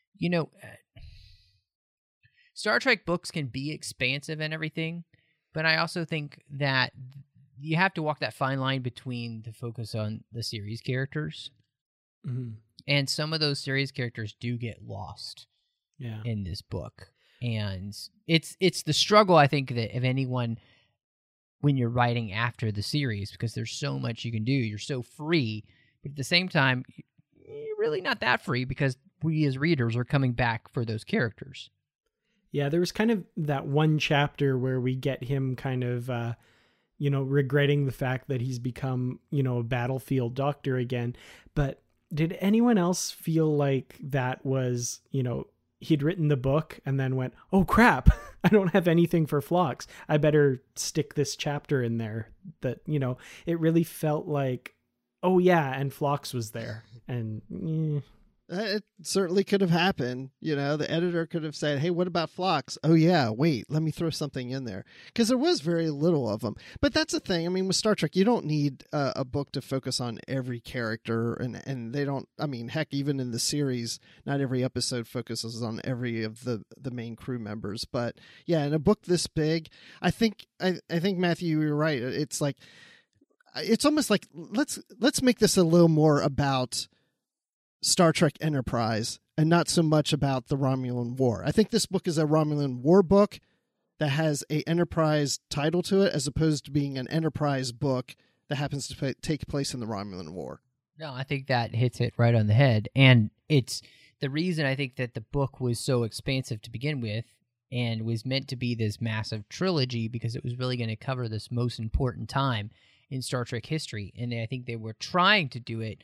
Star Trek books can be expansive and everything, but I also think that you have to walk that fine line between the focus on the series characters. Mm-hmm. And some of those series characters do get lost in this book. And it's the struggle, I think, that if anyone, when you're writing after the series, because there's so much you can do, you're so free, but at the same time, you're really not that free because we as readers are coming back for those characters. Yeah, there was kind of that one chapter where we get him kind of, regretting the fact that he's become, a battlefield doctor again. But did anyone else feel like that was, he'd written the book and then went, oh crap, I don't have anything for Phlox. I better stick this chapter in there. That, it really felt like, oh yeah, and Phlox was there. And it certainly could have happened. The editor could have said, hey, what about Phlox? Oh yeah, wait, let me throw something in there. Because there was very little of them. But that's the thing. I mean, with Star Trek, you don't need a book to focus on every character. And they don't, heck, even in the series, not every episode focuses on every of the main crew members. But yeah, in a book this big, I think Matthew, you're right. It's like, it's almost like, let's make this a little more about Star Trek Enterprise and not so much about the Romulan War. I think this book is a Romulan War book that has a Enterprise title to it, as opposed to being an Enterprise book that happens to take place in the Romulan War. No, I think that hits it right on the head. And it's the reason I think that the book was so expansive to begin with and was meant to be this massive trilogy, because it was really going to cover this most important time in Star Trek history. And I think they were trying to do it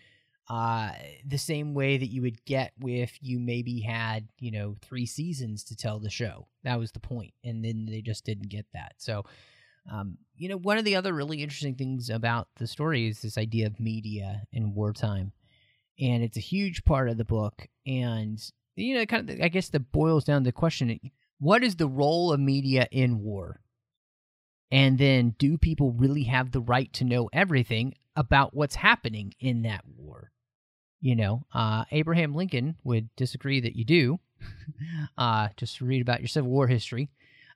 the same way that you would get if you maybe had, 3 seasons to tell the show. That was the point. And then they just didn't get that. So, one of the other really interesting things about the story is this idea of media in wartime. And it's a huge part of the book. And, kind of, I guess that boils down to the question, what is the role of media in war? And then do people really have the right to know everything about what's happening in that war? Abraham Lincoln would disagree that you do. Just read about your Civil War history.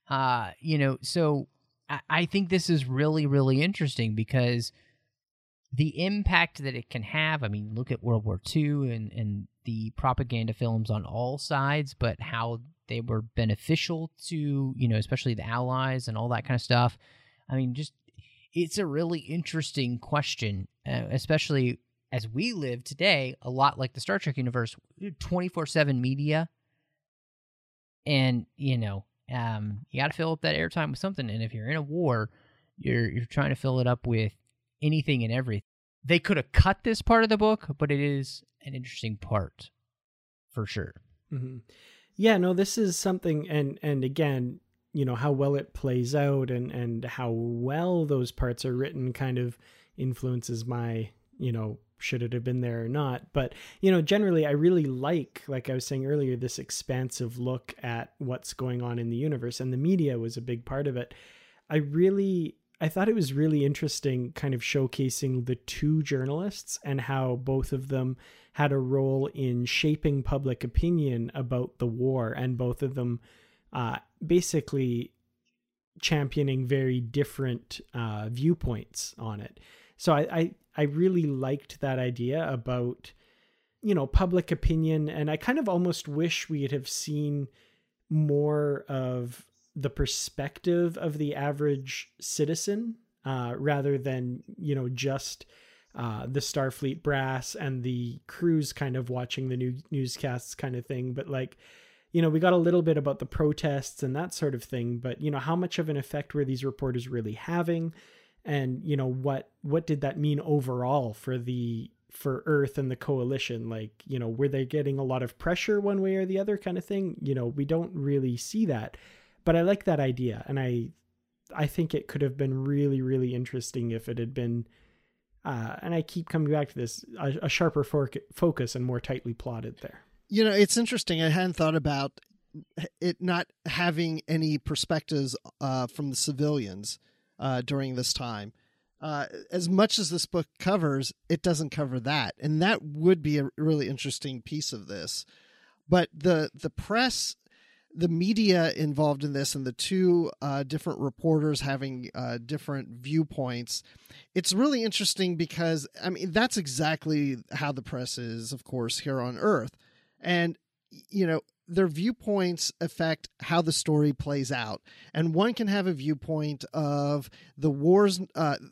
So I think this is really, really interesting because the impact that it can have, look at World War II and the propaganda films on all sides, but how they were beneficial to, especially the Allies and all that kind of stuff. It's a really interesting question, especially as we live today, a lot like the Star Trek universe, 24/7 media. And, you got to fill up that airtime with something. And if you're in a war, you're trying to fill it up with anything and everything. They could have cut this part of the book, but it is an interesting part for sure. Mm-hmm. Yeah, no, this is something, and again, how well it plays out and how well those parts are written kind of influences my, should it have been there or not. But, generally I really like I was saying earlier, this expansive look at what's going on in the universe, and the media was a big part of it. I thought it was really interesting kind of showcasing the 2 journalists and how both of them had a role in shaping public opinion about the war, and both of them basically championing very different viewpoints on it. So I really liked that idea about, public opinion. And I kind of almost wish we'd have seen more of the perspective of the average citizen rather than, just the Starfleet brass and the crews kind of watching the newscasts kind of thing. But we got a little bit about the protests and that sort of thing, but how much of an effect were these reporters really having? And, what did that mean overall for Earth and the coalition? Were they getting a lot of pressure one way or the other kind of thing? We don't really see that, but I like that idea. And I think it could have been really, really interesting if it had been And I keep coming back to this, a sharper focus and more tightly plotted there. You know, it's interesting. I hadn't thought about it not having any perspectives from the civilians during this time. As much as this book covers, it doesn't cover that. And that would be a really interesting piece of this. But the press, the media involved in this, and the two different reporters having different viewpoints, it's really interesting because, I mean, that's exactly how the press is, of course, here on Earth. And, you know, their viewpoints affect how the story plays out. And one can have a viewpoint of the wars,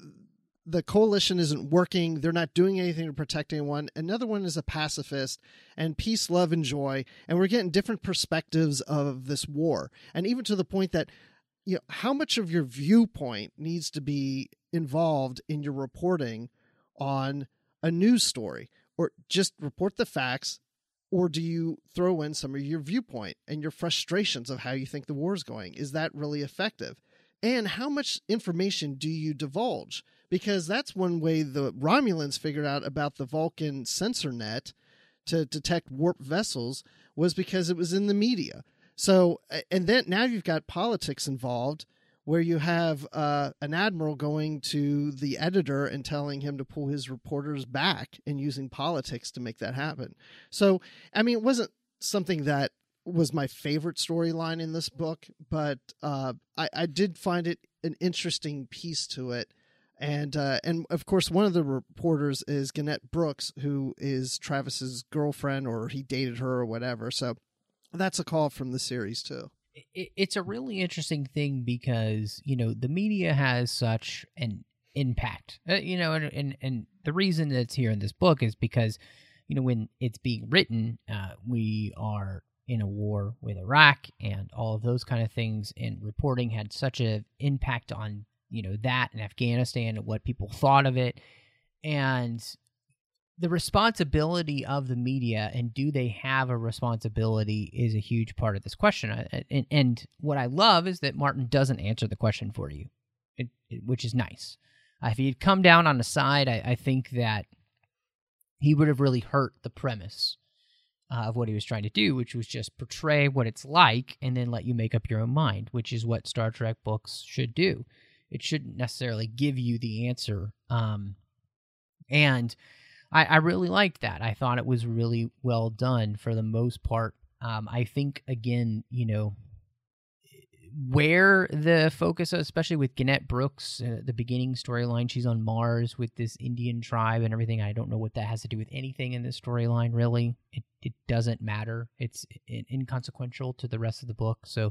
the coalition isn't working, they're not doing anything to protect anyone. Another one is a pacifist and peace, love, and joy. And we're getting different perspectives of this war. And even to the point that, you know, how much of your viewpoint needs to be involved in your reporting on a news story, or just report the facts. Or do you throw in some of your viewpoint and your frustrations of how you think the war is going? Is that really effective? And how much information do you divulge? Because that's one way the Romulans figured out about the Vulcan sensor net to detect warp vessels, was because it was in the media. So, and then now you've got politics involved, where you have an admiral going to the editor and telling him to pull his reporters back and using politics to make that happen. So, I mean, it wasn't something that was my favorite storyline in this book, but I did find it an interesting piece to it. And of course, one of the reporters is Gannett Brooks, who is Travis's girlfriend, or he dated her or whatever. So that's a call from the series too. It's a really interesting thing because, you know, the media has such an impact, you know, and the reason that it's here in this book is because, you know, when it's being written, we are in a war with Iraq and all of those kind of things, and reporting had such an impact on, you know, that and Afghanistan and what people thought of it. And the responsibility of the media, and do they have a responsibility, is a huge part of this question. And what I love is that Martin doesn't answer the question for you, which is nice. If he had come down on the side, I think that he would have really hurt the premise of what he was trying to do, which was just portray what it's like and then let you make up your own mind, which is what Star Trek books should do. It shouldn't necessarily give you the answer. And I really liked that. I thought it was really well done for the most part. I think, again, you know, where the focus, especially with Gannett Brooks, the beginning storyline, she's on Mars with this Indian tribe and everything. I don't know what that has to do with anything in this storyline, really. It doesn't matter. It's inconsequential to the rest of the book. So,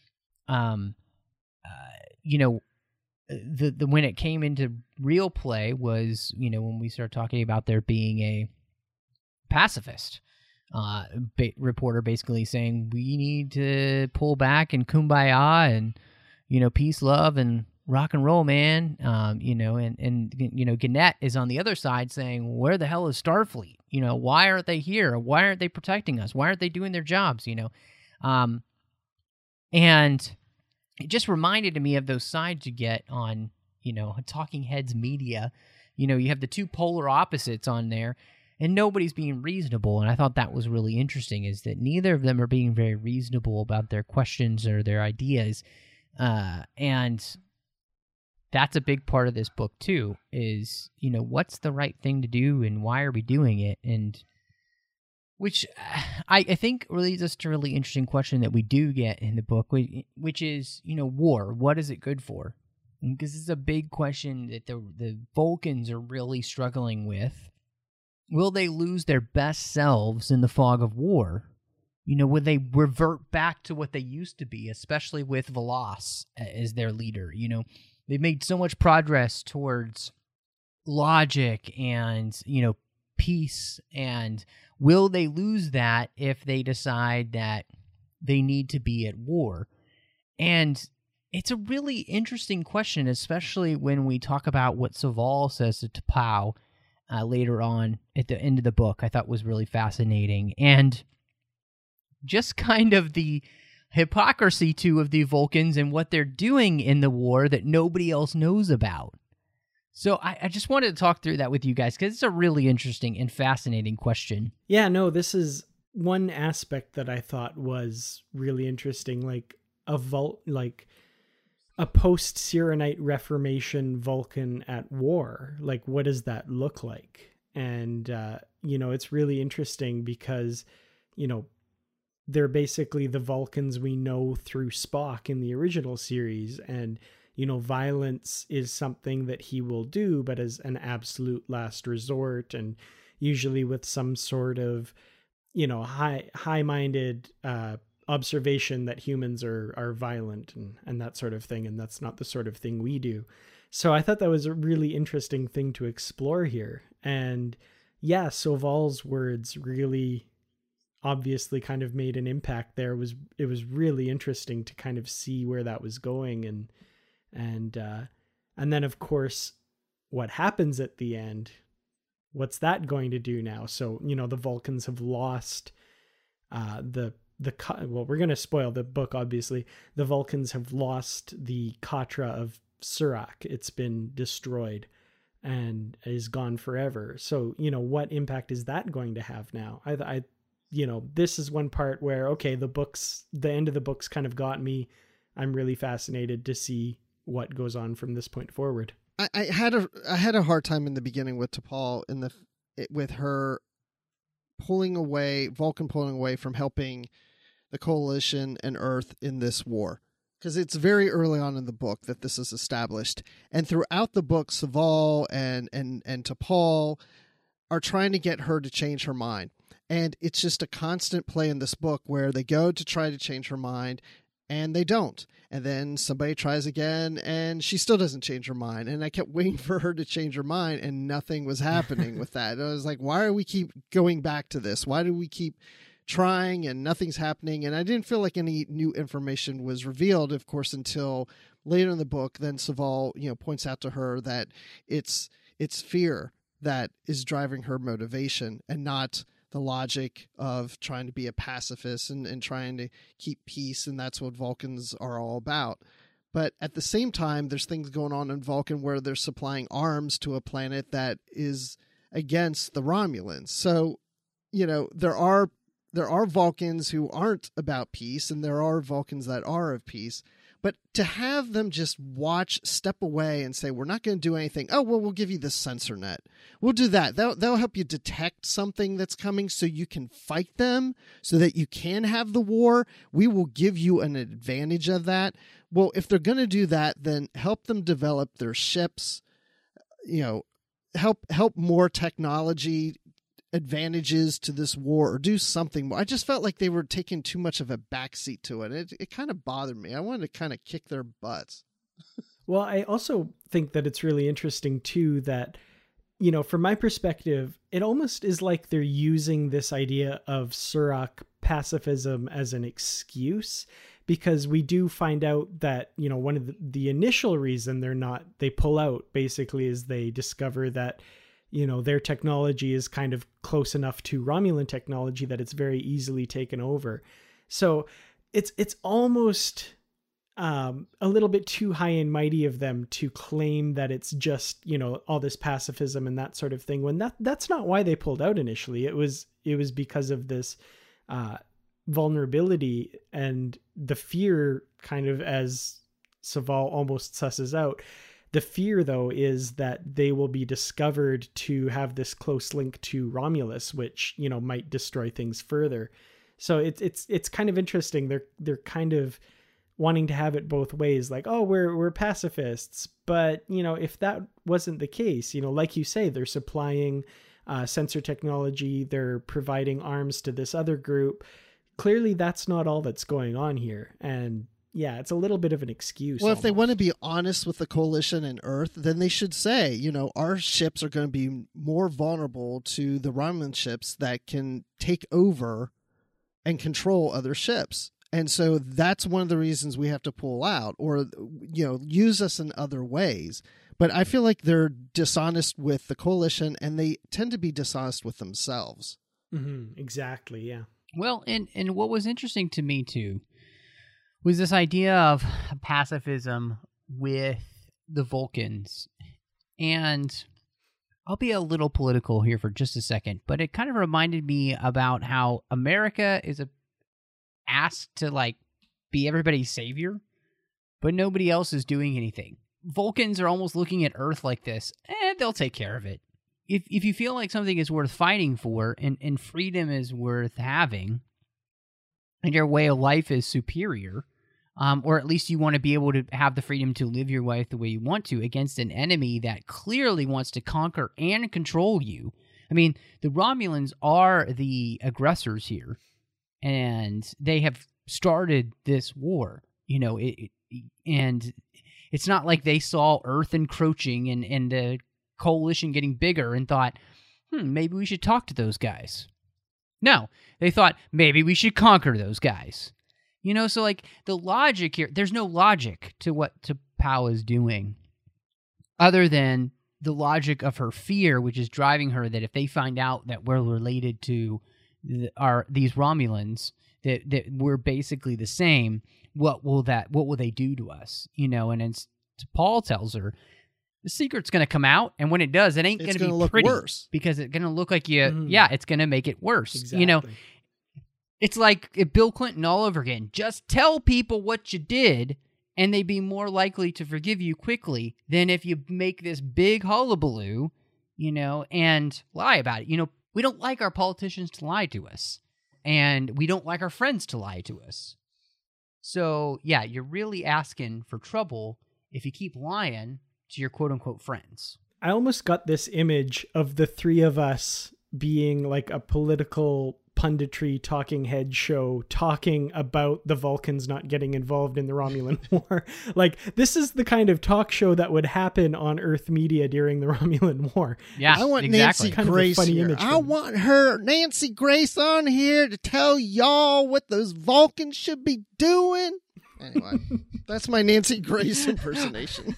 you know, the when it came into real play was, you know, when we started talking about there being a pacifist reporter basically saying we need to pull back and kumbaya and, you know, peace, love, and rock and roll, man. You know, and you know, Gannett is on the other side saying, where the hell is Starfleet? You know, why aren't they here? Why aren't they protecting us? Why aren't they doing their jobs? You know, and it just reminded me of those sides you get on, you know, Talking Heads media. You know, you have the two polar opposites on there, and nobody's being reasonable. And I thought that was really interesting, is that neither of them are being very reasonable about their questions or their ideas. And that's a big part of this book too, is, you know, what's the right thing to do and why are we doing it? And which I think leads us to a really interesting question that we do get in the book, which is, you know, war. What is it good for? Because this is a big question that the Vulcans are really struggling with. Will they lose their best selves in the fog of war? You know, will they revert back to what they used to be, especially with Velas as their leader? You know, they've made so much progress towards logic and, you know, peace, and will they lose that if they decide that they need to be at war? And it's a really interesting question, especially when we talk about what Soval says to T'Pau later on at the end of the book. I thought was really fascinating, and just kind of the hypocrisy too of the Vulcans and what they're doing in the war that nobody else knows about. So I just wanted to talk through that with you guys because it's a really interesting and fascinating question. Yeah, no, this is one aspect that I thought was really interesting, like a post-Cyrenite Reformation Vulcan at war. Like, what does that look like? And, it's really interesting because, they're basically the Vulcans we know through Spock in the original series. And, violence is something that he will do, but as an absolute last resort, and usually with some sort of, high-minded observation that humans are violent and that sort of thing. And that's not the sort of thing we do. So I thought that was a really interesting thing to explore here. And yeah, Soval's words really obviously kind of made an impact there. It was really interesting to kind of see where that was going. And then of course, what happens at the end, what's that going to do now? So, the Vulcans have lost well, we're going to spoil the book, obviously. The Vulcans have lost the Katra of Surak. It's been destroyed and is gone forever. So, what impact is that going to have now? This is one part where, okay, the end of the books kind of got me. I'm really fascinated to see what goes on from this point forward. I had a hard time in the beginning with T'Pol with her Vulcan pulling away from helping the Coalition and Earth in this war. Because it's very early on in the book that this is established. And throughout the book, Soval and T'Pol are trying to get her to change her mind. And it's just a constant play in this book where they go to try to change her mind and they don't. And then somebody tries again and she still doesn't change her mind. And I kept waiting for her to change her mind and nothing was happening with that. I was like, why do we keep going back to this? Why do we keep trying and nothing's happening? And I didn't feel like any new information was revealed, of course, until later in the book. Then Soval, points out to her that it's fear that is driving her motivation and not the logic of trying to be a pacifist and trying to keep peace. And that's what Vulcans are all about. But at the same time, there's things going on in Vulcan where they're supplying arms to a planet that is against the Romulans. So, there are Vulcans who aren't about peace, and there are Vulcans that are of peace. But to have them just step away and say, we're not going to do anything. Oh, well, we'll give you the sensor net. We'll do that. That'll help you detect something that's coming so you can fight them, so that you can have the war. We will give you an advantage of that. Well, if they're going to do that, then help them develop their ships, help more technology advantages to this war, or do something more. I just felt like they were taking too much of a backseat to it. It kind of bothered me. I wanted to kind of kick their butts. Well, I also think that it's really interesting too that, from my perspective, it almost is like they're using this idea of Surak pacifism as an excuse, because we do find out that, one of the initial reason they pull out basically is they discover that their technology is kind of close enough to Romulan technology that it's very easily taken over. So it's almost a little bit too high and mighty of them to claim that it's just, all this pacifism and that sort of thing, when that's not why they pulled out initially. It was because of this vulnerability and the fear, kind of, as Soval almost susses out. The fear, though, is that they will be discovered to have this close link to Romulus, which, might destroy things further. So it's kind of interesting. They're kind of wanting to have it both ways, like, oh, we're pacifists, but if that wasn't the case, like you say, they're supplying sensor technology, they're providing arms to this other group. Clearly, that's not all that's going on here, and yeah, it's a little bit of an excuse. Well, almost. If they want to be honest with the Coalition and Earth, then they should say, our ships are going to be more vulnerable to the Romulan ships that can take over and control other ships. And so that's one of the reasons we have to pull out, or, use us in other ways. But I feel like they're dishonest with the Coalition, and they tend to be dishonest with themselves. Mm-hmm, exactly, yeah. Well, and what was interesting to me, too, was this idea of pacifism with the Vulcans. And I'll be a little political here for just a second, but it kind of reminded me about how America is asked to like be everybody's savior, but nobody else is doing anything. Vulcans are almost looking at Earth like this. They'll take care of it. If you feel like something is worth fighting for and freedom is worth having, and your way of life is superior, or at least you want to be able to have the freedom to live your life the way you want to against an enemy that clearly wants to conquer and control you. I mean, the Romulans are the aggressors here, and they have started this war, and it's not like they saw Earth encroaching and the coalition getting bigger and thought, maybe we should talk to those guys. No, they thought maybe we should conquer those guys. So like the logic here, there's no logic to what T'Pau is doing other than the logic of her fear, which is driving her that if they find out that we're related to these Romulans, that we're basically the same, what will they do to us? And then Paul tells her the secret's going to come out, and when it does, it ain't going to be look pretty worse because it's going to look like it's going to make it worse. Exactly. It's like Bill Clinton all over again. Just tell people what you did, and they'd be more likely to forgive you quickly than if you make this big hullabaloo, and lie about it. We don't like our politicians to lie to us, and we don't like our friends to lie to us. So, yeah, you're really asking for trouble if you keep lying to your quote-unquote friends. I almost got this image of the three of us being like a political punditry talking head show talking about the Vulcans not getting involved in the Romulan War. Like, this is the kind of talk show that would happen on Earth media during the Romulan War. Yeah, I want exactly. Nancy Grace here. I want Nancy Grace on here to tell y'all what those Vulcans should be doing. Anyway, that's my Nancy Grace impersonation.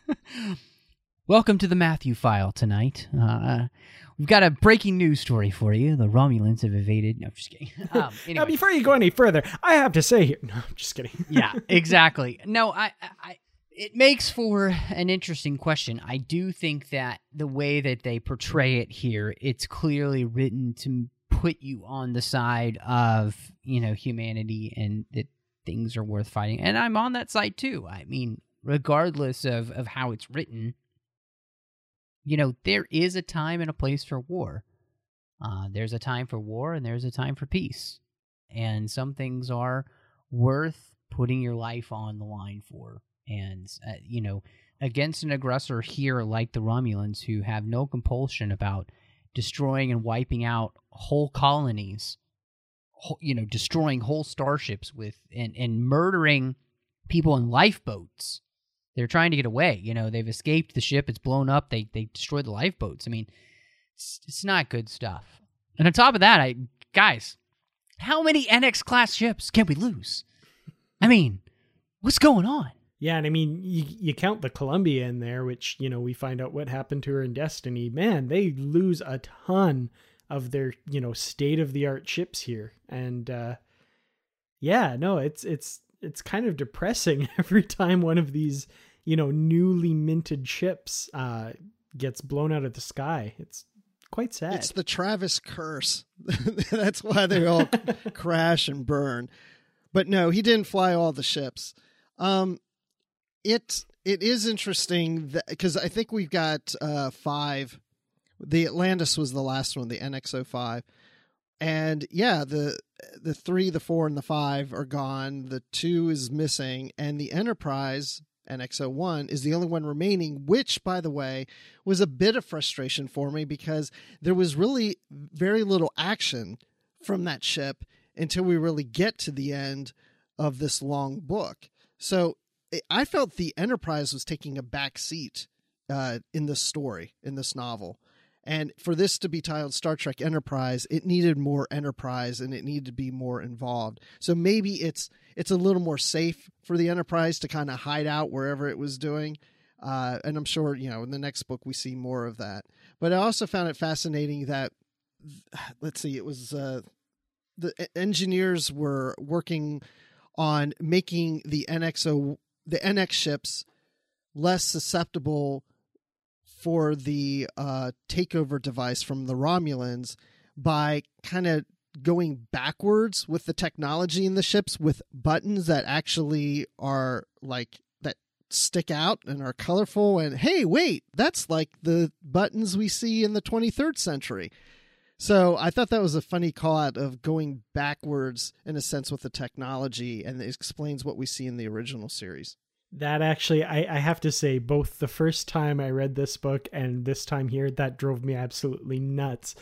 Welcome to the Matthew File tonight. We've got a breaking news story for you. The Romulans have evaded. No, I'm just kidding. Now, Anyway. before you go any further, I have to say here. No, I'm just kidding. Yeah, exactly. No, it makes for an interesting question. I do think that the way that they portray it here, it's clearly written to put you on the side of, humanity and that things are worth fighting. And I'm on that side too. I mean, regardless of how it's written, there is a time and a place for war. There's a time for war and there's a time for peace. And some things are worth putting your life on the line for. And, against an aggressor here like the Romulans who have no compulsion about destroying and wiping out whole colonies, destroying whole starships and murdering people in lifeboats. They're trying to get away. They've escaped the ship. It's blown up. They destroyed the lifeboats. I mean, it's not good stuff. And on top of that, guys, how many NX-class ships can we lose? I mean, what's going on? Yeah, and I mean, you count the Columbia in there, which, we find out what happened to her in Destiny. Man, they lose a ton of their, state-of-the-art ships here. And, it's kind of depressing every time one of these, newly minted ships gets blown out of the sky. It's quite sad. It's the Travis curse. That's why they all crash and burn. But no, he didn't fly all the ships. It is interesting because I think we've got 5. The Atlantis was the last one, the NX-05. And yeah, the 3, the 4, and the 5 are gone. The 2 is missing, and the Enterprise NX-01 is the only one remaining, which, by the way, was a bit of frustration for me because there was really very little action from that ship until we really get to the end of this long book. So I felt the Enterprise was taking a back seat in this story, in this novel. And for this to be titled Star Trek Enterprise, it needed more Enterprise and it needed to be more involved. So maybe it's a little more safe for the Enterprise to kind of hide out wherever it was doing. And I'm sure, in the next book we see more of that. But I also found it fascinating that, it was the engineers were working on making the NX ships less susceptible for the takeover device from the Romulans by kind of going backwards with the technology in the ships with buttons that actually are like that stick out and are colorful. And hey, wait, that's like the buttons we see in the 23rd century. So I thought that was a funny call out of going backwards in a sense with the technology, and it explains what we see in the original series. That actually, I have to say, both the first time I read this book and this time here, that drove me absolutely nuts.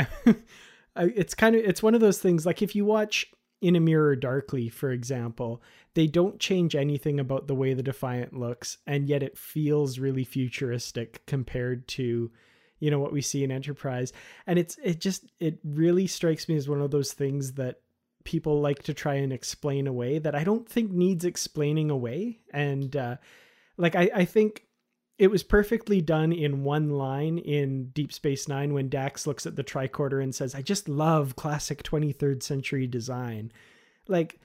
It's one of those things, like if you watch In a Mirror Darkly, for example, they don't change anything about the way the Defiant looks, and yet it feels really futuristic compared to, you know, what we see in Enterprise. And it really strikes me as one of those things that people like to try and explain away that I don't think needs explaining away. And I think it was perfectly done in one line in Deep Space Nine when Dax looks at the tricorder and says, "I just love classic 23rd century design." Like,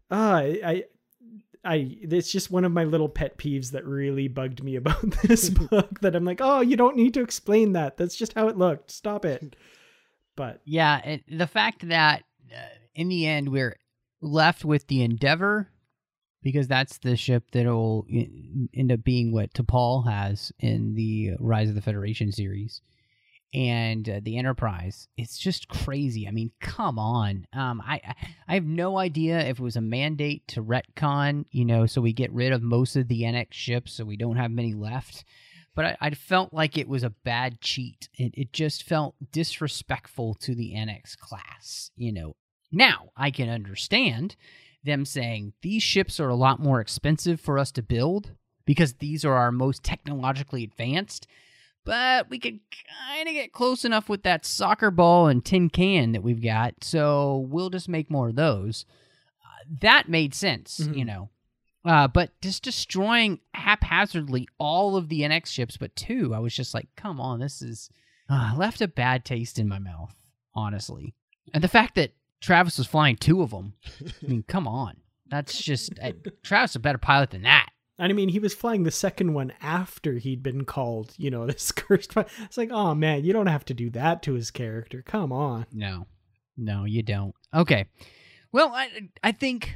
it's just one of my little pet peeves that really bugged me about this book, that I'm like, oh, you don't need to explain that. That's just how it looked. Stop it. But yeah, the fact that in the end we're left with the Endeavor, because that's the ship that'll end up being what T'Pol has in the Rise of the Federation series, and the Enterprise. It's just crazy. I mean, come on. I have no idea if it was a mandate to retcon, you know, so we get rid of most of the NX ships so we don't have many left. But I felt like it was a bad cheat. It just felt disrespectful to the NX class, you know. Now, I can understand them saying these ships are a lot more expensive for us to build because these are our most technologically advanced, but we could kind of get close enough with that soccer ball and tin can that we've got, so we'll just make more of those. That made sense, you know. But just destroying haphazardly all of the NX ships, but two, I was just like, come on, this is... left a bad taste in my mouth, honestly. And the fact that Travis was flying two of them, I mean, come on. That's just... Travis is a better pilot than that. And I mean, he was flying the second one after he'd been called, you know, this cursed... It's like, oh man, you don't have to do that to his character. Come on. No, you don't. Okay. Well, I think...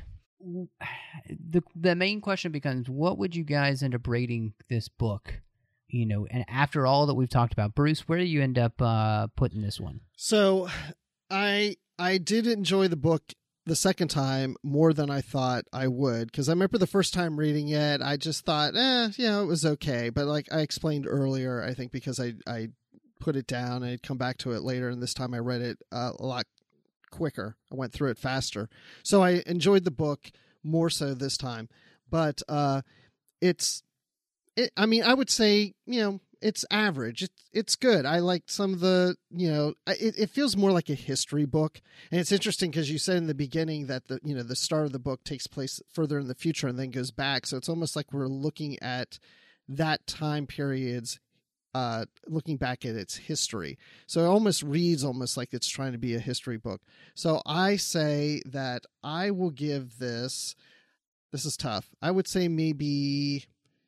The main question becomes, what would you guys end up rating this book? You know, and after all that we've talked about, Bruce, where do you end up putting this one? So I did enjoy the book the second time more than I thought I would, because I remember the first time reading it, I just thought, it was okay. But like I explained earlier, I think because I put it down and I'd come back to it later, and this time I read it a lot quicker. I went through it faster. So I enjoyed the book more so this time. But I would say, you know, it's average. It's good. I like some of the, you know, it feels more like a history book. And it's interesting because you said in the beginning that the start of the book takes place further in the future and then goes back. So it's almost like we're looking at that time period's looking back at its history. So it almost reads almost like it's trying to be a history book. So I say that I will give this is tough. I would say maybe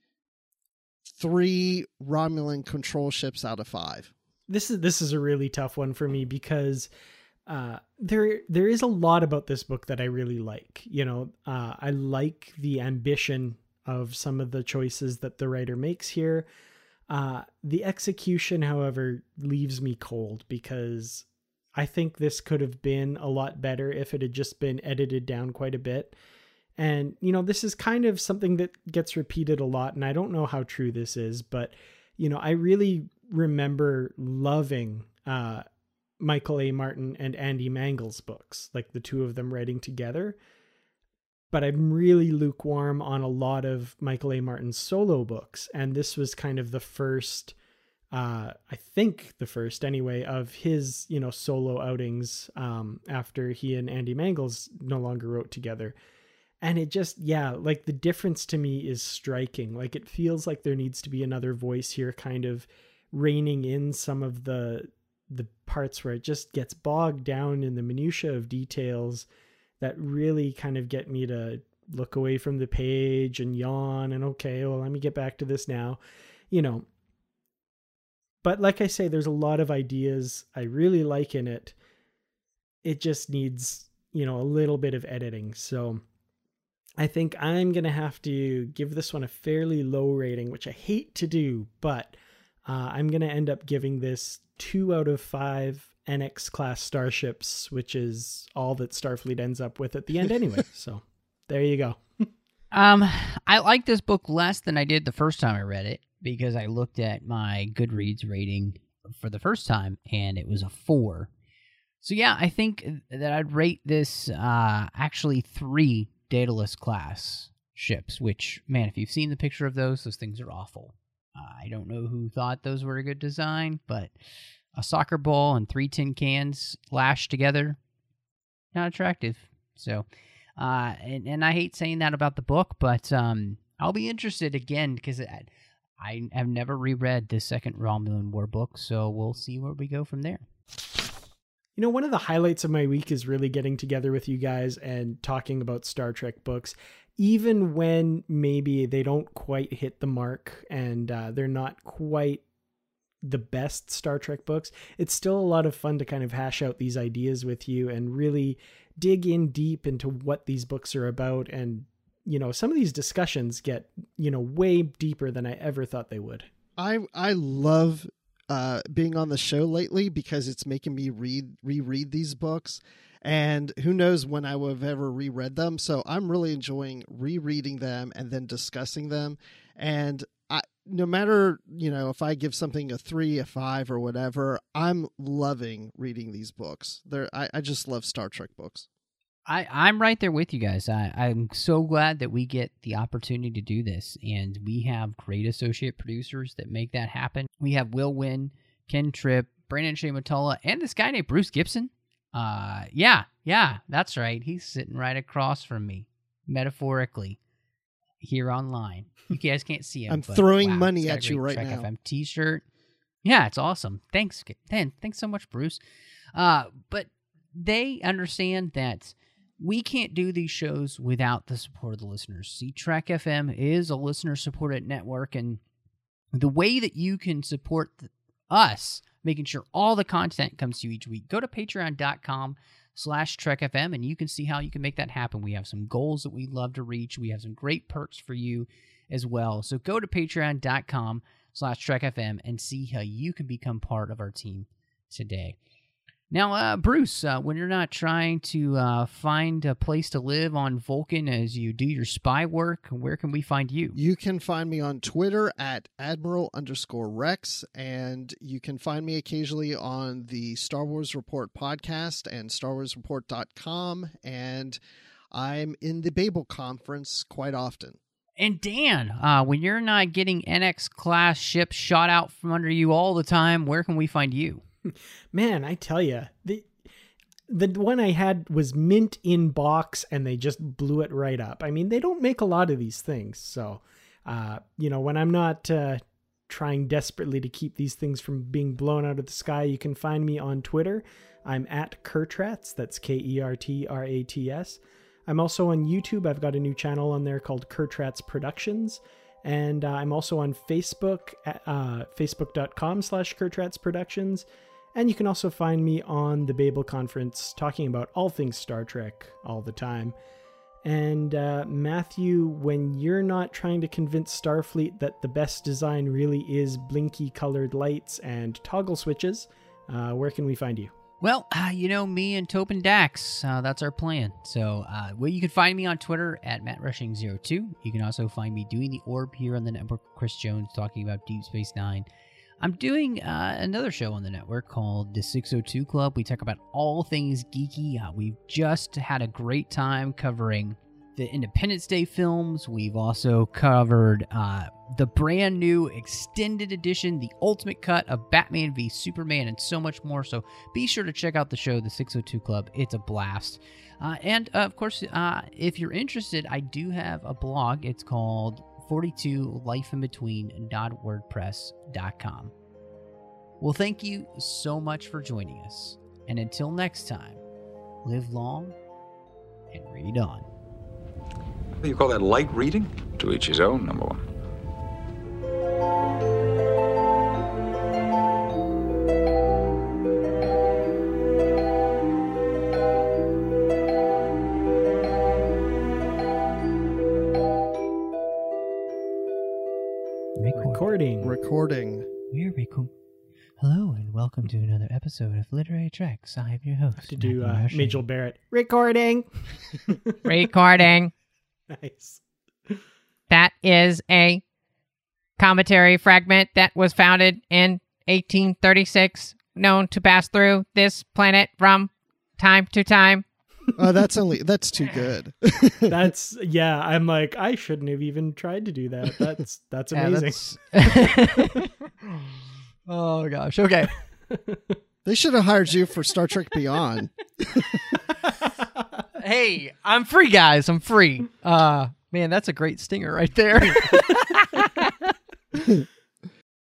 3 Romulan control ships out of 5. This is a really tough one for me because there is a lot about this book that I really like. You know, I like the ambition of some of the choices that the writer makes here. The execution, however, leaves me cold because I think this could have been a lot better if it had just been edited down quite a bit. And, you know, this is kind of something that gets repeated a lot, and I don't know how true this is, but, you know, I really remember loving Michael A. Martin and Andy Mangel's books, like the two of them writing together. But I'm really lukewarm on a lot of Michael A. Martin's solo books. And this was kind of the first, I think the first anyway, of his, you know, solo outings after he and Andy Mangels no longer wrote together. And it just, like the difference to me is striking. Like it feels like there needs to be another voice here kind of reining in some of the parts where it just gets bogged down in the minutia of details that really kind of get me to look away from the page and yawn and, okay, well, let me get back to this now. You know, But like I say, there's a lot of ideas I really like in it. It just needs, a little bit of editing. So I think I'm going to have to give this one a fairly low rating, which I hate to do, but I'm going to end up giving this 2 out of 5 NX class starships, which is all that Starfleet ends up with at the end anyway. So there you go. I like this book less than I did the first time I read it because I looked at my Goodreads rating for the first time and it was a 4. So yeah, I think that I'd rate this actually 3 Daedalus class ships, which, man, if you've seen the picture of those things are awful. I don't know who thought those were a good design, but a soccer ball and 3 tin cans lashed together, not attractive. So, and I hate saying that about the book, but I'll be interested again because I have never reread the second Romulan War book, so we'll see where we go from there. One of the highlights of my week is really getting together with you guys and talking about Star Trek books, even when maybe they don't quite hit the mark and they're not quite the best Star Trek books. It's still a lot of fun to kind of hash out these ideas with you and really dig in deep into what these books are about. And, some of these discussions get, way deeper than I ever thought they would. I love being on the show lately because it's making me reread these books, and who knows when I would have ever reread them. So I'm really enjoying rereading them and then discussing them. And no matter, if I give something a 3, a 5 or whatever, I'm loving reading these books. I just love Star Trek books. I'm right there with you guys. I'm so glad that we get the opportunity to do this, and we have great associate producers that make that happen. We have Will Wynn, Ken Tripp, Brandon Shea Mottola, and this guy named Bruce Gibson. Yeah, that's right. He's sitting right across from me, metaphorically, here online. You guys can't see him. I'm throwing money at you right Trek now. FM t-shirt. Yeah, it's awesome. Thanks so much, Bruce. But they understand that we can't do these shows without the support of the listeners. See, Trek FM is a listener-supported network, and the way that you can support us, making sure all the content comes to you each week, go to patreon.com/TrekFM, and you can see how you can make that happen. We have some goals that we'd love to reach. We have some great perks for you as well. So go to patreon.com/TrekFM and see how you can become part of our team today. Now, Bruce, when you're not trying to find a place to live on Vulcan as you do your spy work, where can we find you? You can find me on Twitter at Admiral_Rex, and you can find me occasionally on the Star Wars Report podcast and StarWarsReport.com, and I'm in the Babel conference quite often. And Dan, when you're not getting NX class ships shot out from under you all the time, where can we find you? Man, I tell you, the one I had was mint in box and they just blew it right up. I mean, they don't make a lot of these things. So, when I'm not trying desperately to keep these things from being blown out of the sky, you can find me on Twitter. I'm at Kertrats. That's KERTRATS. I'm also on YouTube. I've got a new channel on there called Kertrats Productions. And I'm also on Facebook at facebook.com/Kertrats Productions. And you can also find me on the Babel Conference talking about all things Star Trek all the time. And Matthew, when you're not trying to convince Starfleet that the best design really is blinky colored lights and toggle switches, where can we find you? Well, me and Topin Dax, that's our plan. So, you can find me on Twitter at MattRushing02. You can also find me doing the Orb here on the network with Chris Jones talking about Deep Space Nine. I'm doing another show on the network called The 602 Club. We talk about all things geeky. We've just had a great time covering the Independence Day films. We've also covered the brand new extended edition, the ultimate cut of Batman v Superman, and so much more. So be sure to check out the show, The 602 Club. It's a blast. And of course, if you're interested, I do have a blog. It's called 42lifeinbetween.wordpress.com. Well, thank you so much for joining us. And until next time, live long and read on. What do you call that, light reading? To each his own, number one. Recording. We're recording. Hello and welcome to another episode of Literary Treks. I'm your host. To do Matthew Rushing. Majel Barrett. Recording. Recording. Nice. That is a commentary fragment that was founded in 1836, known to pass through this planet from time to time. That's too good. I'm like, I shouldn't have even tried to do that. That's amazing. Oh gosh. Okay. They should have hired you for Star Trek Beyond. Hey, I'm free, guys. I'm free. Man, that's a great stinger right there.